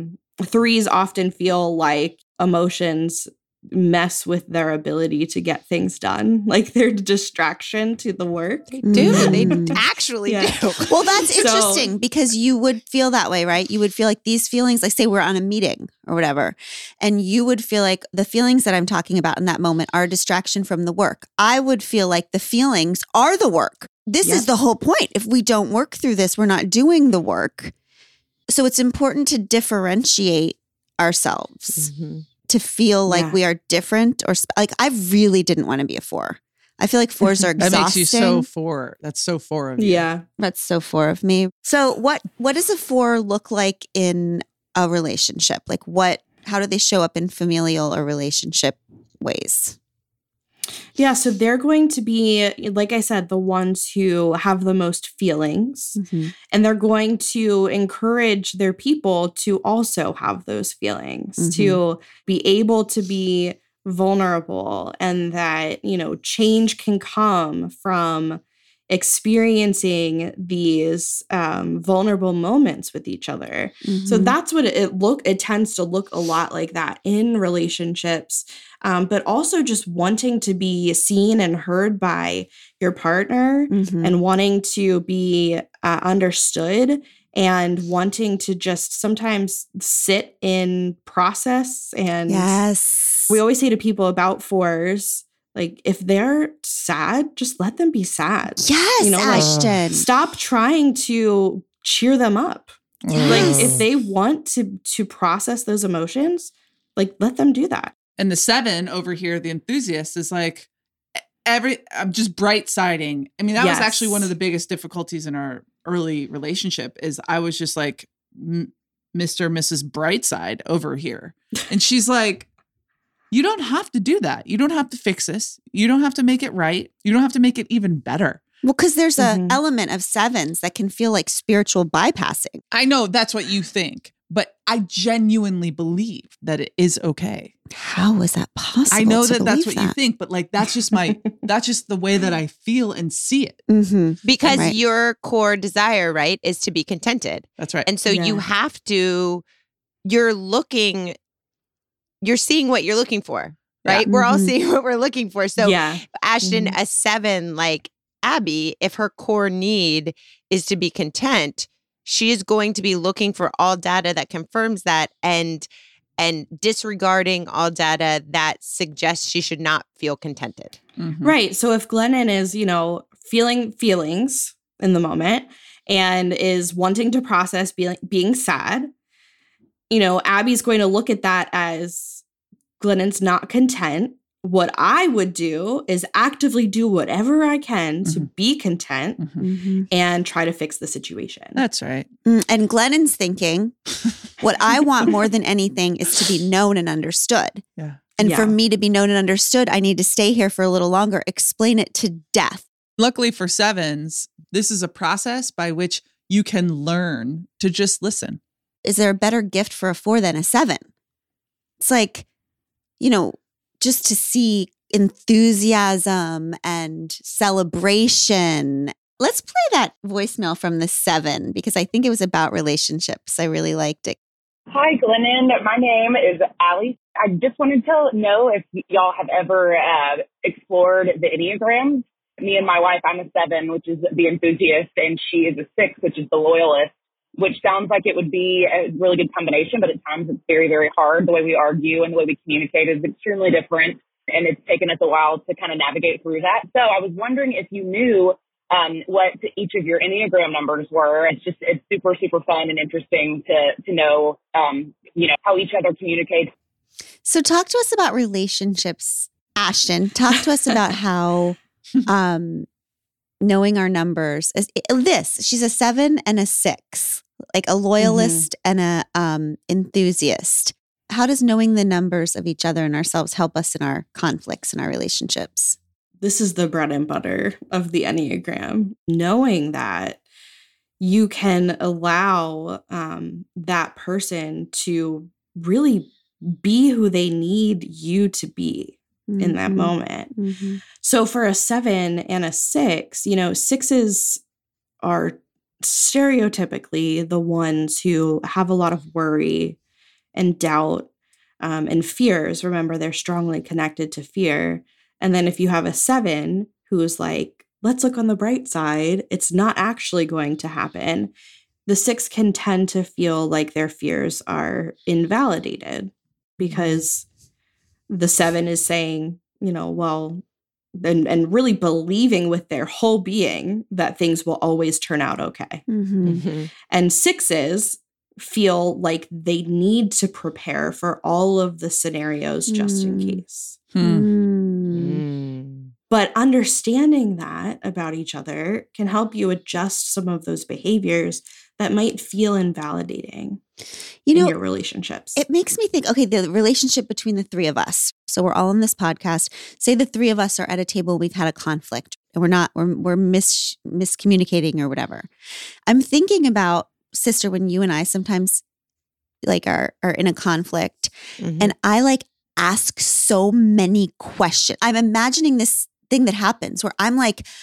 3s often feel like emotions mess with their ability to get things done. Like they're a distraction to the work. They do. They Mm. actually Yeah. do. Well, that's So- interesting because you would feel that way, right? You would feel like these feelings, like say we're on a meeting or whatever, and you would feel like the feelings that I'm talking about in that moment are a distraction from the work. I would feel like the feelings are the work. This Yep. is the whole point. If we don't work through this, we're not doing the work. So it's important to differentiate ourselves to feel like Yeah. we are different or like I really didn't want to be a 4. I feel like 4s are That exhausting. makes you so 4. That's so 4 of you. Yeah. That's so 4 of me. So what does a 4 look like in a relationship? Like how do they show up in familial or relationship ways? Yeah. So they're going to be, like I said, the ones who have the most feelings. And they're going to encourage their people to also have those feelings, to be able to be vulnerable, and that, change can come from experiencing these vulnerable moments with each other. So that's what it tends to look a lot like that in relationships, but also just wanting to be seen and heard by your partner and wanting to be understood and wanting to just sometimes sit in process. And yes. we always say to people about 4s, like, if they're sad, just let them be sad. Yes, like, Ashton. stop trying to cheer them up. Like, if they want to process those emotions, like, let them do that. And the 7 over here, the enthusiast, is like I'm just bright siding. I mean, that was actually one of the biggest difficulties in our early relationship is I was just like Mr. and Mrs. Brightside over here. And she's like, you don't have to do that. You don't have to fix this. You don't have to make it right. You don't have to make it even better. Well, because there's an element of 7s that can feel like spiritual bypassing. I know that's what you think, but I genuinely believe that it is okay. How is that possible? I know to that that's believe what you think, but like that's just that's just the way that I feel and see it. Because Right. your core desire, right, is to be contented. That's right. And so you have to, you're seeing what you're looking for, right? Yeah. We're all seeing what we're looking for. So yeah. Ashton, a 7 like Abby, if her core need is to be content, she is going to be looking for all data that confirms that and disregarding all data that suggests she should not feel contented. Mhm. Right. So if Glennon is, feeling feelings in the moment and is wanting to process being sad, Abby's going to look at that as Glennon's not content. What I would do is actively do whatever I can to be content and try to fix the situation. That's right. And Glennon's thinking, what I want more than anything is to be known and understood. Yeah. And Yeah. for me to be known and understood, I need to stay here for a little longer, explain it to death. Luckily for 7s, this is a process by which you can learn to just listen. Is there a better gift for a 4 than a 7? It's like, just to see enthusiasm and celebration. Let's play that voicemail from the 7 because I think it was about relationships. I really liked it. Hi, Glennon. My name is Allie. I just wanted to know if y'all have ever explored the Enneagrams. Me and my wife, I'm a 7, which is the enthusiast, and she is a 6, which is the loyalist, which sounds like it would be a really good combination, but at times it's very, very hard. The way we argue and the way we communicate is extremely different, and it's taken us a while to kind of navigate through that. So I was wondering if you knew what each of your Enneagram numbers were. It's super, super fun and interesting to know, how each other communicates. So talk to us about relationships, Ashton. Talk to us about how knowing our numbers is this. She's a 7 and a 6, like a loyalist and a enthusiast. How does knowing the numbers of each other and ourselves help us in our conflicts and our relationships? This is the bread and butter of the Enneagram. Knowing that you can allow that person to really be who they need you to be in that moment. So for a 7 and a 6, 6s are stereotypically the ones who have a lot of worry and doubt and fears. Remember, they're strongly connected to fear. And then if you have a 7 who's like, let's look on the bright side, it's not actually going to happen. The 6 can tend to feel like their fears are invalidated because the 7 is saying, and really believing with their whole being that things will always turn out okay. And 6s feel like they need to prepare for all of the scenarios just in case. But understanding that about each other can help you adjust some of those behaviors that might feel invalidating in your relationships. It makes me think, okay, the relationship between the 3 of us. So we're all on this podcast. Say the 3 of us are at a table, we've had a conflict and we're miscommunicating or whatever. I'm thinking about, sister, when you and I sometimes are in a conflict and I ask so many questions. I'm imagining this thing that happens where I'm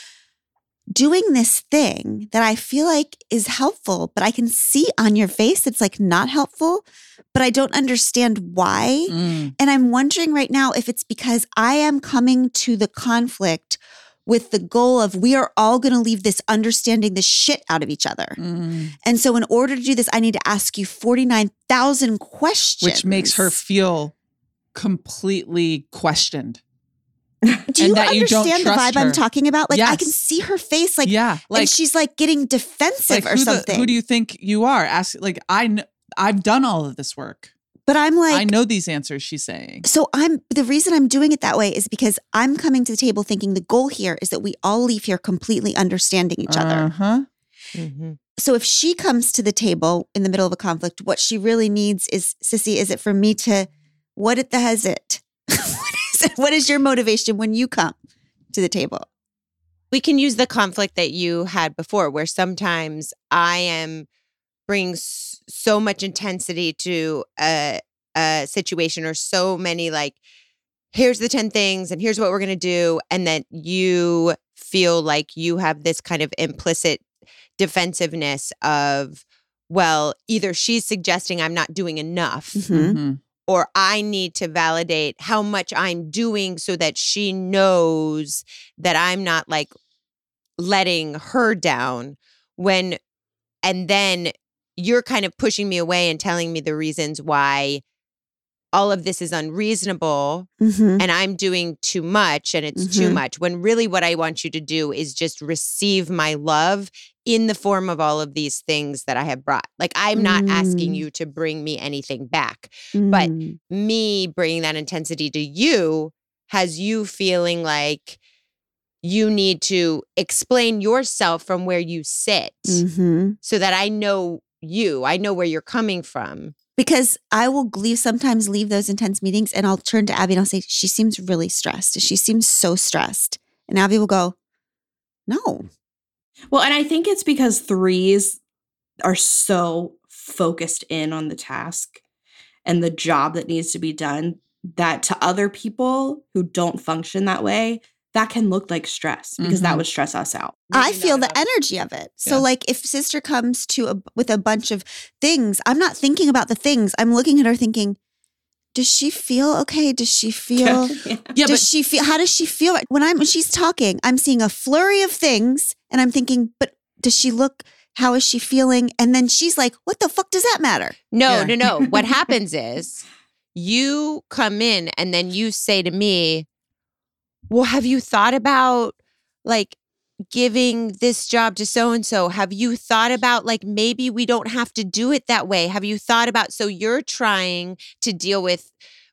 doing this thing that I feel like is helpful, but I can see on your face it's not helpful, but I don't understand why. And I'm wondering right now if it's because I am coming to the conflict with the goal of we are all going to leave this understanding the shit out of each other. And so in order to do this, I need to ask you 49,000 questions. Which makes her feel completely questioned. Do you that you don't understand the trust vibe I'm her. talking about? I Yes. can see her face, and she's getting defensive or something. Who do you think you are? Ask, I've done all of this work. But I'm I know these answers she's saying. So the reason I'm doing it that way is because I'm coming to the table thinking the goal here is that we all leave here completely understanding each other. So if she comes to the table in the middle of a conflict, what she really needs is, Sissy, is it for me to, what the hell is it? What is your motivation when you come to the table? We can use the conflict that you had before, where sometimes I am bringing so much intensity to a situation, or so many here's the 10 things and here's what we're going to do. And then you feel like you have this kind of implicit defensiveness of, well, either she's suggesting I'm not doing enough, or I need to validate how much I'm doing so that she knows that I'm not letting her down, when And then you're kind of pushing me away and telling me the reasons why all of this is unreasonable Mm-hmm. and I'm doing too much and it's too much, when really what I want you to do is just receive my love in the form of all of these things that I have brought. Like, I'm not asking you to bring me anything back, but me bringing that intensity to you has you feeling like you need to explain yourself from where you sit so that I know you, I know where you're coming from. Because I will sometimes leave those intense meetings and I'll turn to Abby and I'll say, she seems really stressed. She seems so stressed. And Abby will go, no. Well, and I think it's because 3s are so focused in on the task and the job that needs to be done that to other people who don't function that way, that can look like stress because that would stress us out. I feel the energy of it. So like if sister comes with a bunch of things, I'm not thinking about the things. I'm looking at her thinking, does she feel okay? Does she feel, how does she feel? When she's talking, I'm seeing a flurry of things and I'm thinking, but does she look, how is she feeling? And then she's like, what the fuck does that matter? No. What happens is you come in and then you say to me, well, have you thought about like giving this job to so-and-so? Have you thought about like, maybe we don't have to do it that way? Have you thought about, so you're trying to deal with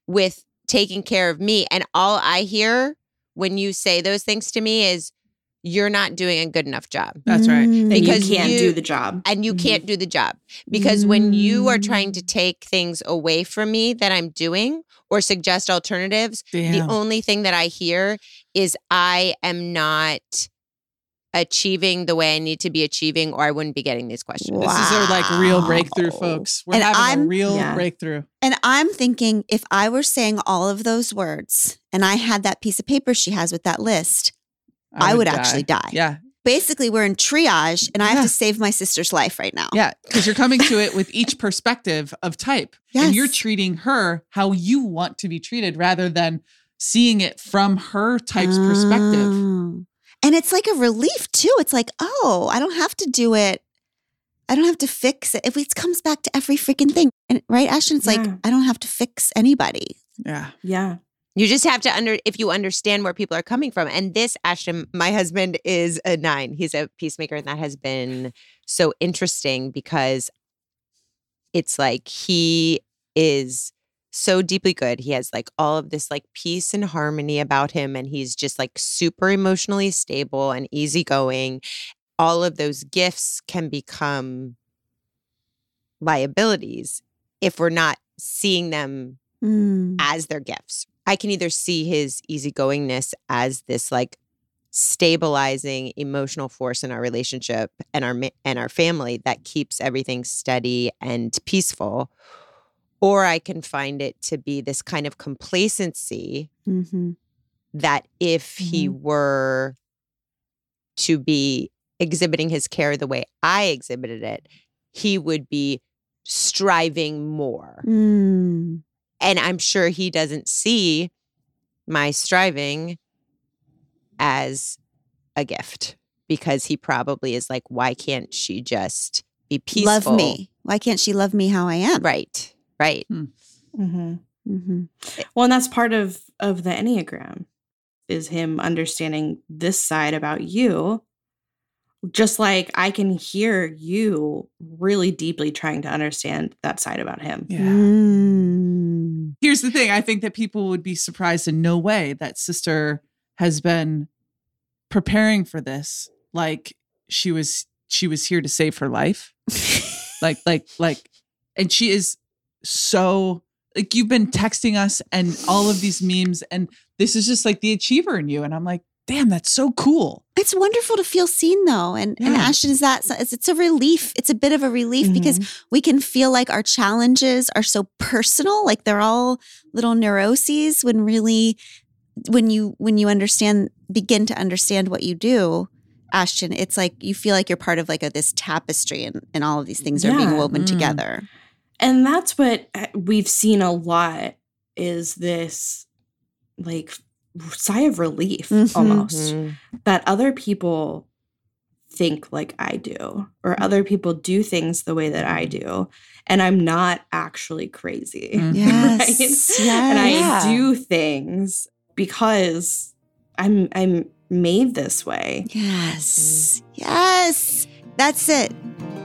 taking care of me. And all I hear when you say those things to me is, you're not doing a good enough job. That's right. Because you can't do the job. And you can't do the job. Because when you are trying to take things away from me that I'm doing or suggest alternatives, the only thing that I hear is I am not achieving the way I need to be achieving, or I wouldn't be getting these questions. Wow. This is our like real breakthrough, folks. We're having a real breakthrough. And I'm thinking, if I were saying all of those words and I had that piece of paper she has with that list, I would actually die. Yeah. Basically, we're in triage and I have to save my sister's life right now. Yeah, because you're coming to it with each perspective of type. Yes. And you're treating her how you want to be treated rather than seeing it from her type's perspective. And it's like a relief too. It's like, oh, I don't have to do it. I don't have to fix it. If it comes back to every freaking thing. And right, Ashton, it's like, I don't have to fix anybody. Yeah. Yeah. You just have to if you understand where people are coming from. And this, Ashton, my husband is a 9. He's a peacemaker. And that has been so interesting because it's like he is so deeply good. He has like all of this like peace and harmony about him. And he's just like super emotionally stable and easygoing. All of those gifts can become liabilities if we're not seeing them as their gifts. I can either see his easygoingness as this like stabilizing emotional force in our relationship and our family that keeps everything steady and peaceful, or I can find it to be this kind of complacency that if he were to be exhibiting his care the way I exhibited it, he would be striving more. And I'm sure he doesn't see my striving as a gift because he probably is like, why can't she just be peaceful? Love me. Why can't she love me how I am? Right. Well, and that's part of the Enneagram is him understanding this side about you. Just like I can hear you really deeply trying to understand that side about him. Yeah. Here's the thing. I think that people would be surprised in no way that sister has been preparing for this. Like she was here to save her life. And she is so like, you've been texting us and all of these memes and this is just like the achiever in you. And I'm like, damn, that's so cool. It's wonderful to feel seen though. And Ashton, it's a relief. It's a bit of a relief because we can feel like our challenges are so personal. Like they're all little neuroses when really, when you begin to understand what you do, Ashton, it's like you feel like you're part of like this tapestry and all of these things are being woven together. And that's what we've seen a lot is this like sigh of relief almost that other people think like I do, or other people do things the way that I do, and I'm not actually crazy. Yes. Right? Yes. And I Yeah. do things because I'm made this way. Yes. Yes. That's it.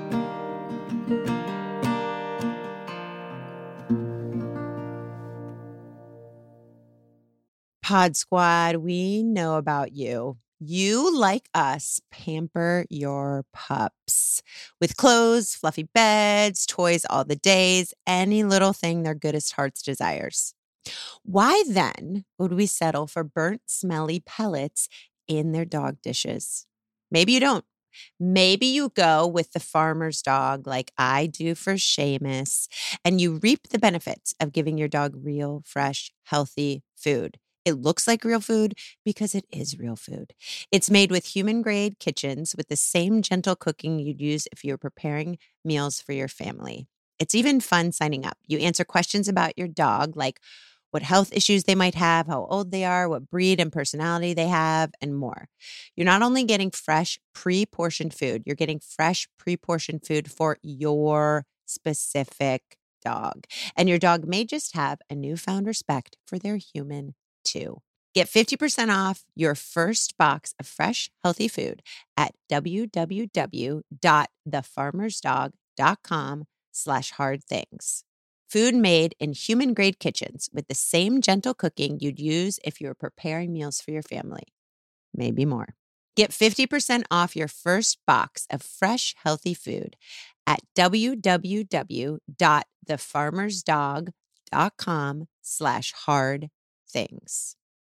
Pod Squad, we know about you. You, like us, pamper your pups with clothes, fluffy beds, toys all the days, any little thing their goodest hearts desires. Why then would we settle for burnt, smelly pellets in their dog dishes? Maybe you don't. Maybe you go with the farmer's dog like I do for Seamus, and you reap the benefits of giving your dog real, fresh, healthy food. It looks like real food because it is real food. It's made with human-grade kitchens with the same gentle cooking you'd use if you were preparing meals for your family. It's even fun signing up. You answer questions about your dog, like what health issues they might have, how old they are, what breed and personality they have, and more. You're not only getting fresh, pre-portioned food, you're getting fresh, pre-portioned food for your specific dog. And your dog may just have a newfound respect for their human too. Get 50% off your first box of fresh, healthy food at www.thefarmersdog.com/hardthings. Food made in human-grade kitchens with the same gentle cooking you'd use if you were preparing meals for your family. Maybe more. Get 50% off your first box of fresh, healthy food at www.thefarmersdog.com/hardthings.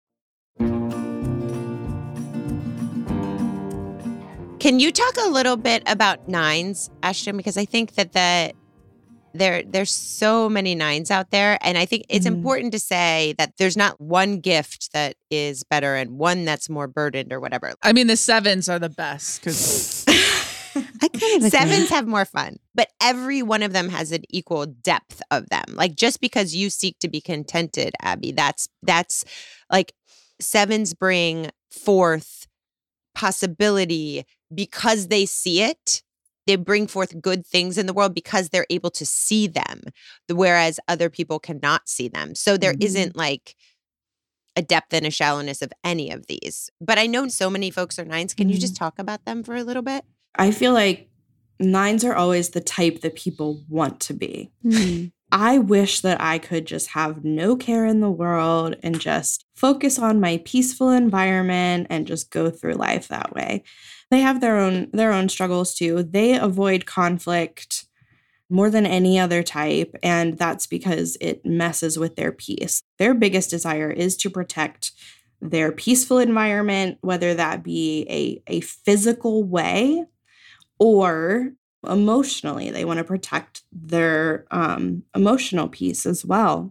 Can you talk a little bit about nines, Ashton? Because I think that there's so many nines out there. And I think it's important to say that there's not one gift that is better and one that's more burdened or whatever. I mean, the 7s are the best because I kind of agree. 7s have more fun, but every one of them has an equal depth of them. Like just because you seek to be contented, Abby, that's like 7s bring forth possibility because they see it. They bring forth good things in the world because they're able to see them, whereas other people cannot see them. So there isn't like a depth and a shallowness of any of these. But I know so many folks are 9s. Can you just talk about them for a little bit? I feel like 9s are always the type that people want to be. Mhm. I wish that I could just have no care in the world and just focus on my peaceful environment and just go through life that way. They have their own struggles too. They avoid conflict more than any other type, and that's because it messes with their peace. Their biggest desire is to protect their peaceful environment, whether that be a physical way or emotionally. They want to protect their emotional peace as well.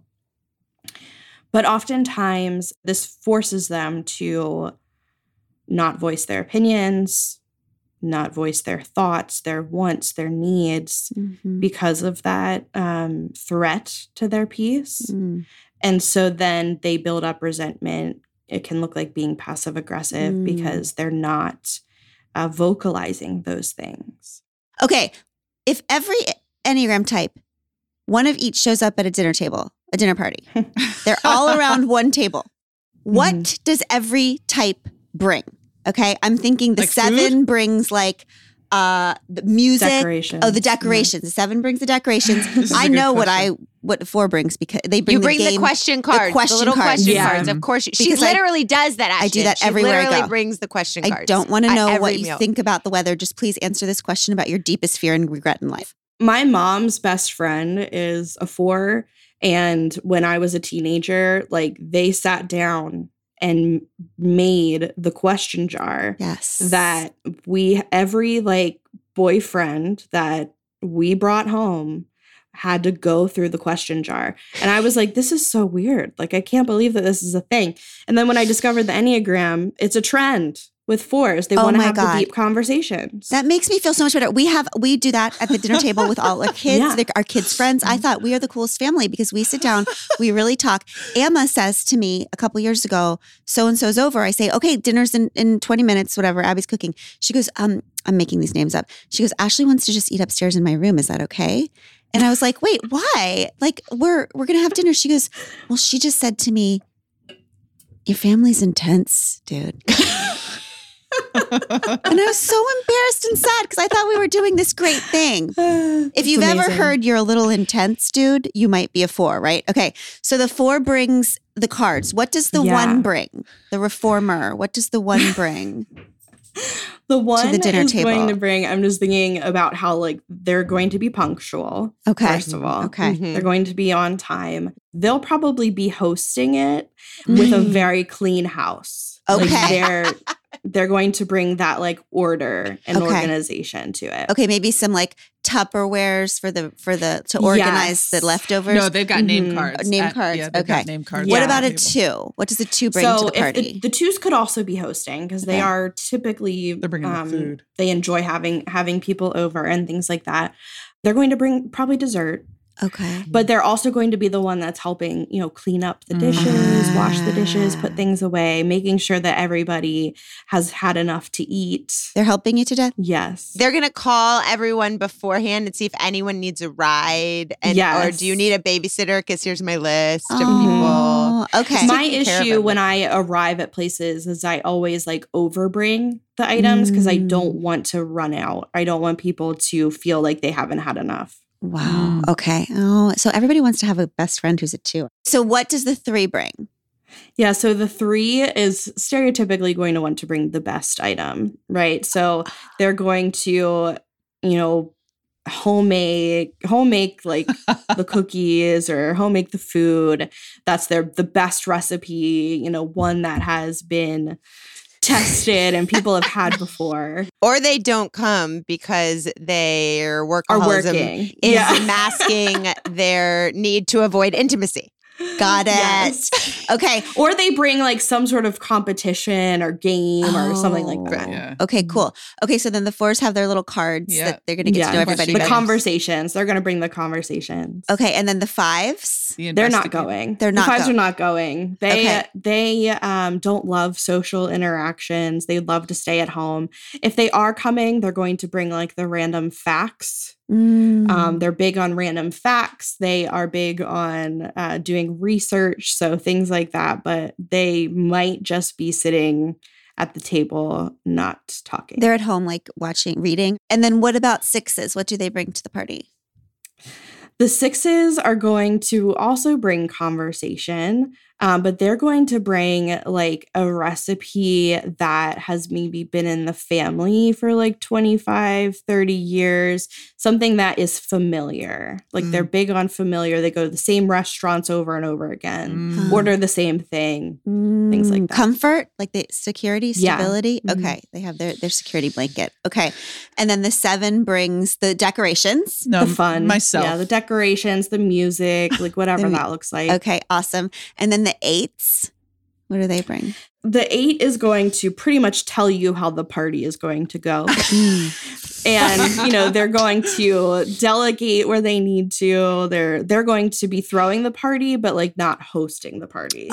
But oftentimes, this forces them to not voice their opinions, not voice their thoughts, their wants, their needs because of that threat to their peace. And so then they build up resentment. It can look like being passive aggressive because they're not vocalizing those things. Okay, if every Enneagram type, one of each shows up at a dinner party, they're all around one table. What does every type bring? Okay, I'm thinking the Like 7 food? brings like the music. Decorations. Oh, the decorations. The 7 brings the decorations. This is a I good know question. what 4 brings because they bring You bring the game, question cards, the question little cards. question Yeah. cards. Of course, she Because literally does that. I do Ashton. that She everywhere I literally go. brings the question cards. I don't want to at know every what you meal. think about the weather. Just please answer this question about your deepest fear and regret in life. My mom's best friend is a 4. And when I was a teenager, like they sat down and made the question jar Yes. that every like boyfriend that we brought home had to go through the question jar. And I was like, this is so weird. Like, I can't believe that this is a thing. And then when I discovered the Enneagram, it's a trend. with fours. They Oh want to my have God. the deep conversations. That makes me feel so much better. We do that at the dinner table with all our kids, Yeah. our kids' friends. I thought we are the coolest family because we sit down, we really talk. Emma says to me a couple years ago, so-and-so's over. I say, okay, dinner's in 20 minutes, whatever. Abby's cooking. She goes, I'm making these names up. She goes, Ashley wants to just eat upstairs in my room. Is that okay? And I was like, wait, why? Like, we're going to have dinner. She goes, well, she just said to me, your family's intense, dude. And I was so embarrassed and sad because I thought we were doing this great thing. If you've ever heard you're a little intense, dude, you might be a 4, right? Okay. So the 4 brings the cards. What does the 1 bring? The reformer. What does the 1 bring? The 1 the dinner is table. going to bring, I'm just thinking about how like they're going to be punctual. Okay. First of all. Okay. They're going to be on time. They'll probably be hosting it with a very clean house. Okay. Like they're going to bring that like order and Okay. organization to it. Okay, maybe some like Tupperwares to organize the leftovers. No, they've got name Mhm. cards. Name cards. Yeah, they've Okay. got name cards. What at about the a table. 2? What does a 2 bring to the party? If the 2s could also be hosting because they Okay. are typically They're bringing the food. They enjoy having people over and things like that. They're going to bring probably dessert, Okay. but they're also going to be the one that's helping, clean up the dishes, wash the dishes, put things away, making sure that everybody has had enough to eat. They're helping you to death? Yes. They're going to call everyone beforehand and see if anyone needs a ride. And or Yes. do you need a babysitter? Because here's my list of people. Oh, okay. My taking care of issue when everything. I arrive at places is I always like overbring the items because I don't want to run out. I don't want people to feel like they haven't had enough. Wow. Okay. Oh, so everybody wants to have a best friend who's a 2. So what does the 3 bring? Yeah, so the 3 is stereotypically going to want to bring the best item, right? So they're going to, homemade like the cookies or homemade the food. That's the best recipe, one that has been tested and people have had before. Or they don't come because their Are workaholism working. is Yeah. masking their need to avoid intimacy. Got it. Yes. Okay. Or they bring like some sort of competition or game or something like that. Yeah. Okay, cool. Okay, so then the 4s have their little cards Yeah. that they're going to get to know everybody. The Questions. conversations. They're going to bring the conversations. Okay, and then the 5s? The They're not investigate- going. They're not The 5s going. are not going. Okay. They don't love social interactions. They love to stay at home. If they are coming, they're going to bring like the random facts. They're big on random facts. They are big on doing research, so things like that. But they might just be sitting at the table, not talking. They're at home, like watching, reading. And then what about 6s? What do they bring to the party? The 6s are going to also bring conversation, but they're going to bring like a recipe that has maybe been in the family for like 25, 30 years, something that is familiar. Like they're big on familiar. They go to the same restaurants over and over again, order the same thing, things like that. Comfort, like the security, Yeah. stability. Mhm. Okay, they have their security blanket. Okay, and then the 7 brings the decorations. No, The fun. myself. Yeah, the decorations, the music, like whatever The mu- that looks like. Okay, awesome. And then the 8s, what do they bring? The 8 is going to pretty much tell you how the party is going to go. And, they're going to delegate where they need to. They're going to be throwing the party, but like not hosting the party.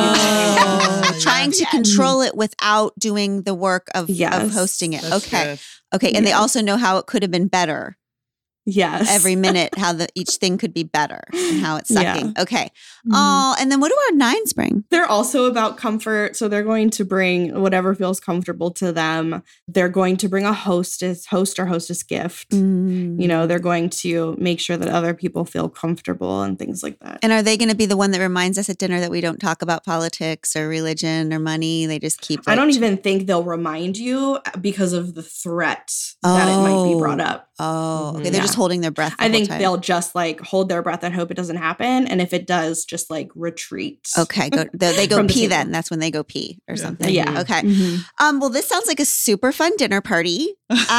Oh, Trying to Yes. control it without doing the work of Yes. hosting it. That's Okay. good. Okay, and they Yes. also know how it could have been better. Yes. Every minute, how each thing could be better and how it's Yeah. sucking. Okay. Mhm. Oh, and then what do our 9s bring? They're also about comfort. So they're going to bring whatever feels comfortable to them. They're going to bring a host or hostess gift. They're going to make sure that other people feel comfortable and things like that. And are they going to be the one that reminds us at dinner that we don't talk about politics or religion or money? They just keep. I don't even think they'll remind you because of the threat that it might be brought up. Oh, okay. Mhm. They're just holding their breath. The I whole think time. they'll just like hold their breath and hope it doesn't happen. And if it does, just like retreat. Okay, go. They go From the pee. table. Then that's when they go pee or Yeah. something. Yeah. Okay. Mhm. Well, this sounds like a super fun dinner party.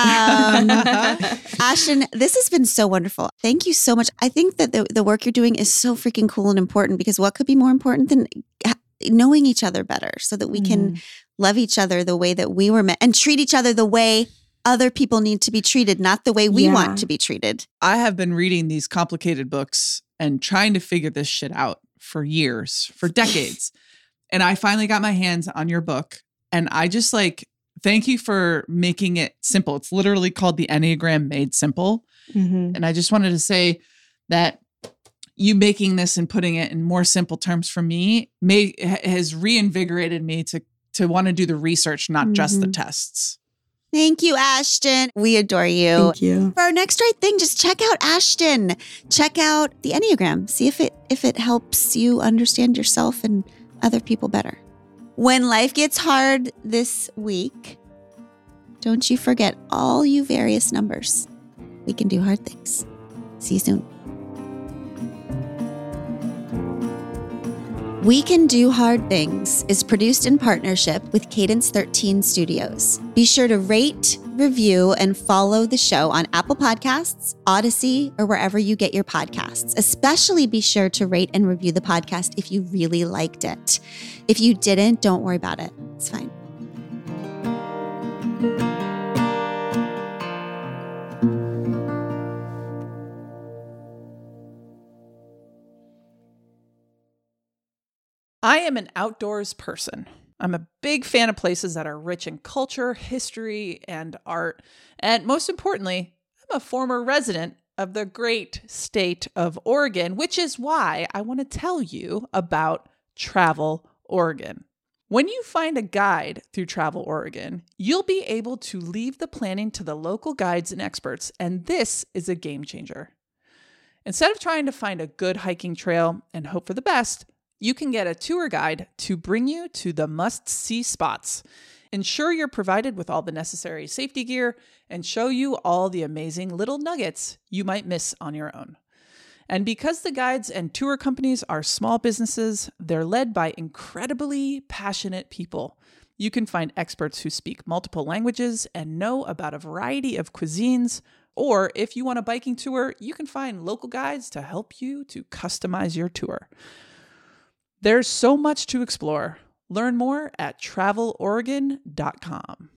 Ashton, this has been so wonderful. Thank you so much. I think that the work you're doing is so freaking cool and important because what could be more important than knowing each other better so that we can love each other the way that we were meant and treat each other the way other people need to be treated, not the way we want to be treated. I have been reading these complicated books and trying to figure this shit out for years, for decades. And I finally got my hands on your book. And I just thank you for making it simple. It's literally called The Enneagram Made Simple. And I just wanted to say that you making this and putting it in more simple terms for me has reinvigorated me to want to do the research, not just the tests. Thank you, Ashton. We adore you. Thank you. For our next right thing, just check out Ashton. Check out the Enneagram. See if it helps you understand yourself and other people better. When life gets hard this week, don't you forget all you various numbers. We can do hard things. See you soon. We Can Do Hard Things is produced in partnership with Cadence 13 Studios. Be sure to rate, review, and follow the show on Apple Podcasts, Odyssey, or wherever you get your podcasts. Especially be sure to rate and review the podcast if you really liked it. If you didn't, don't worry about it. It's fine. I am an outdoors person. I'm a big fan of places that are rich in culture, history, and art. And most importantly, I'm a former resident of the great state of Oregon, which is why I want to tell you about Travel Oregon. When you find a guide through Travel Oregon, you'll be able to leave the planning to the local guides and experts, and this is a game changer. Instead of trying to find a good hiking trail and hope for the best, you can get a tour guide to bring you to the must-see spots, ensure you're provided with all the necessary safety gear, and show you all the amazing little nuggets you might miss on your own. And because the guides and tour companies are small businesses, they're led by incredibly passionate people. You can find experts who speak multiple languages and know about a variety of cuisines. Or if you want a biking tour, you can find local guides to help you to customize your tour. There's so much to explore. Learn more at traveloregon.com.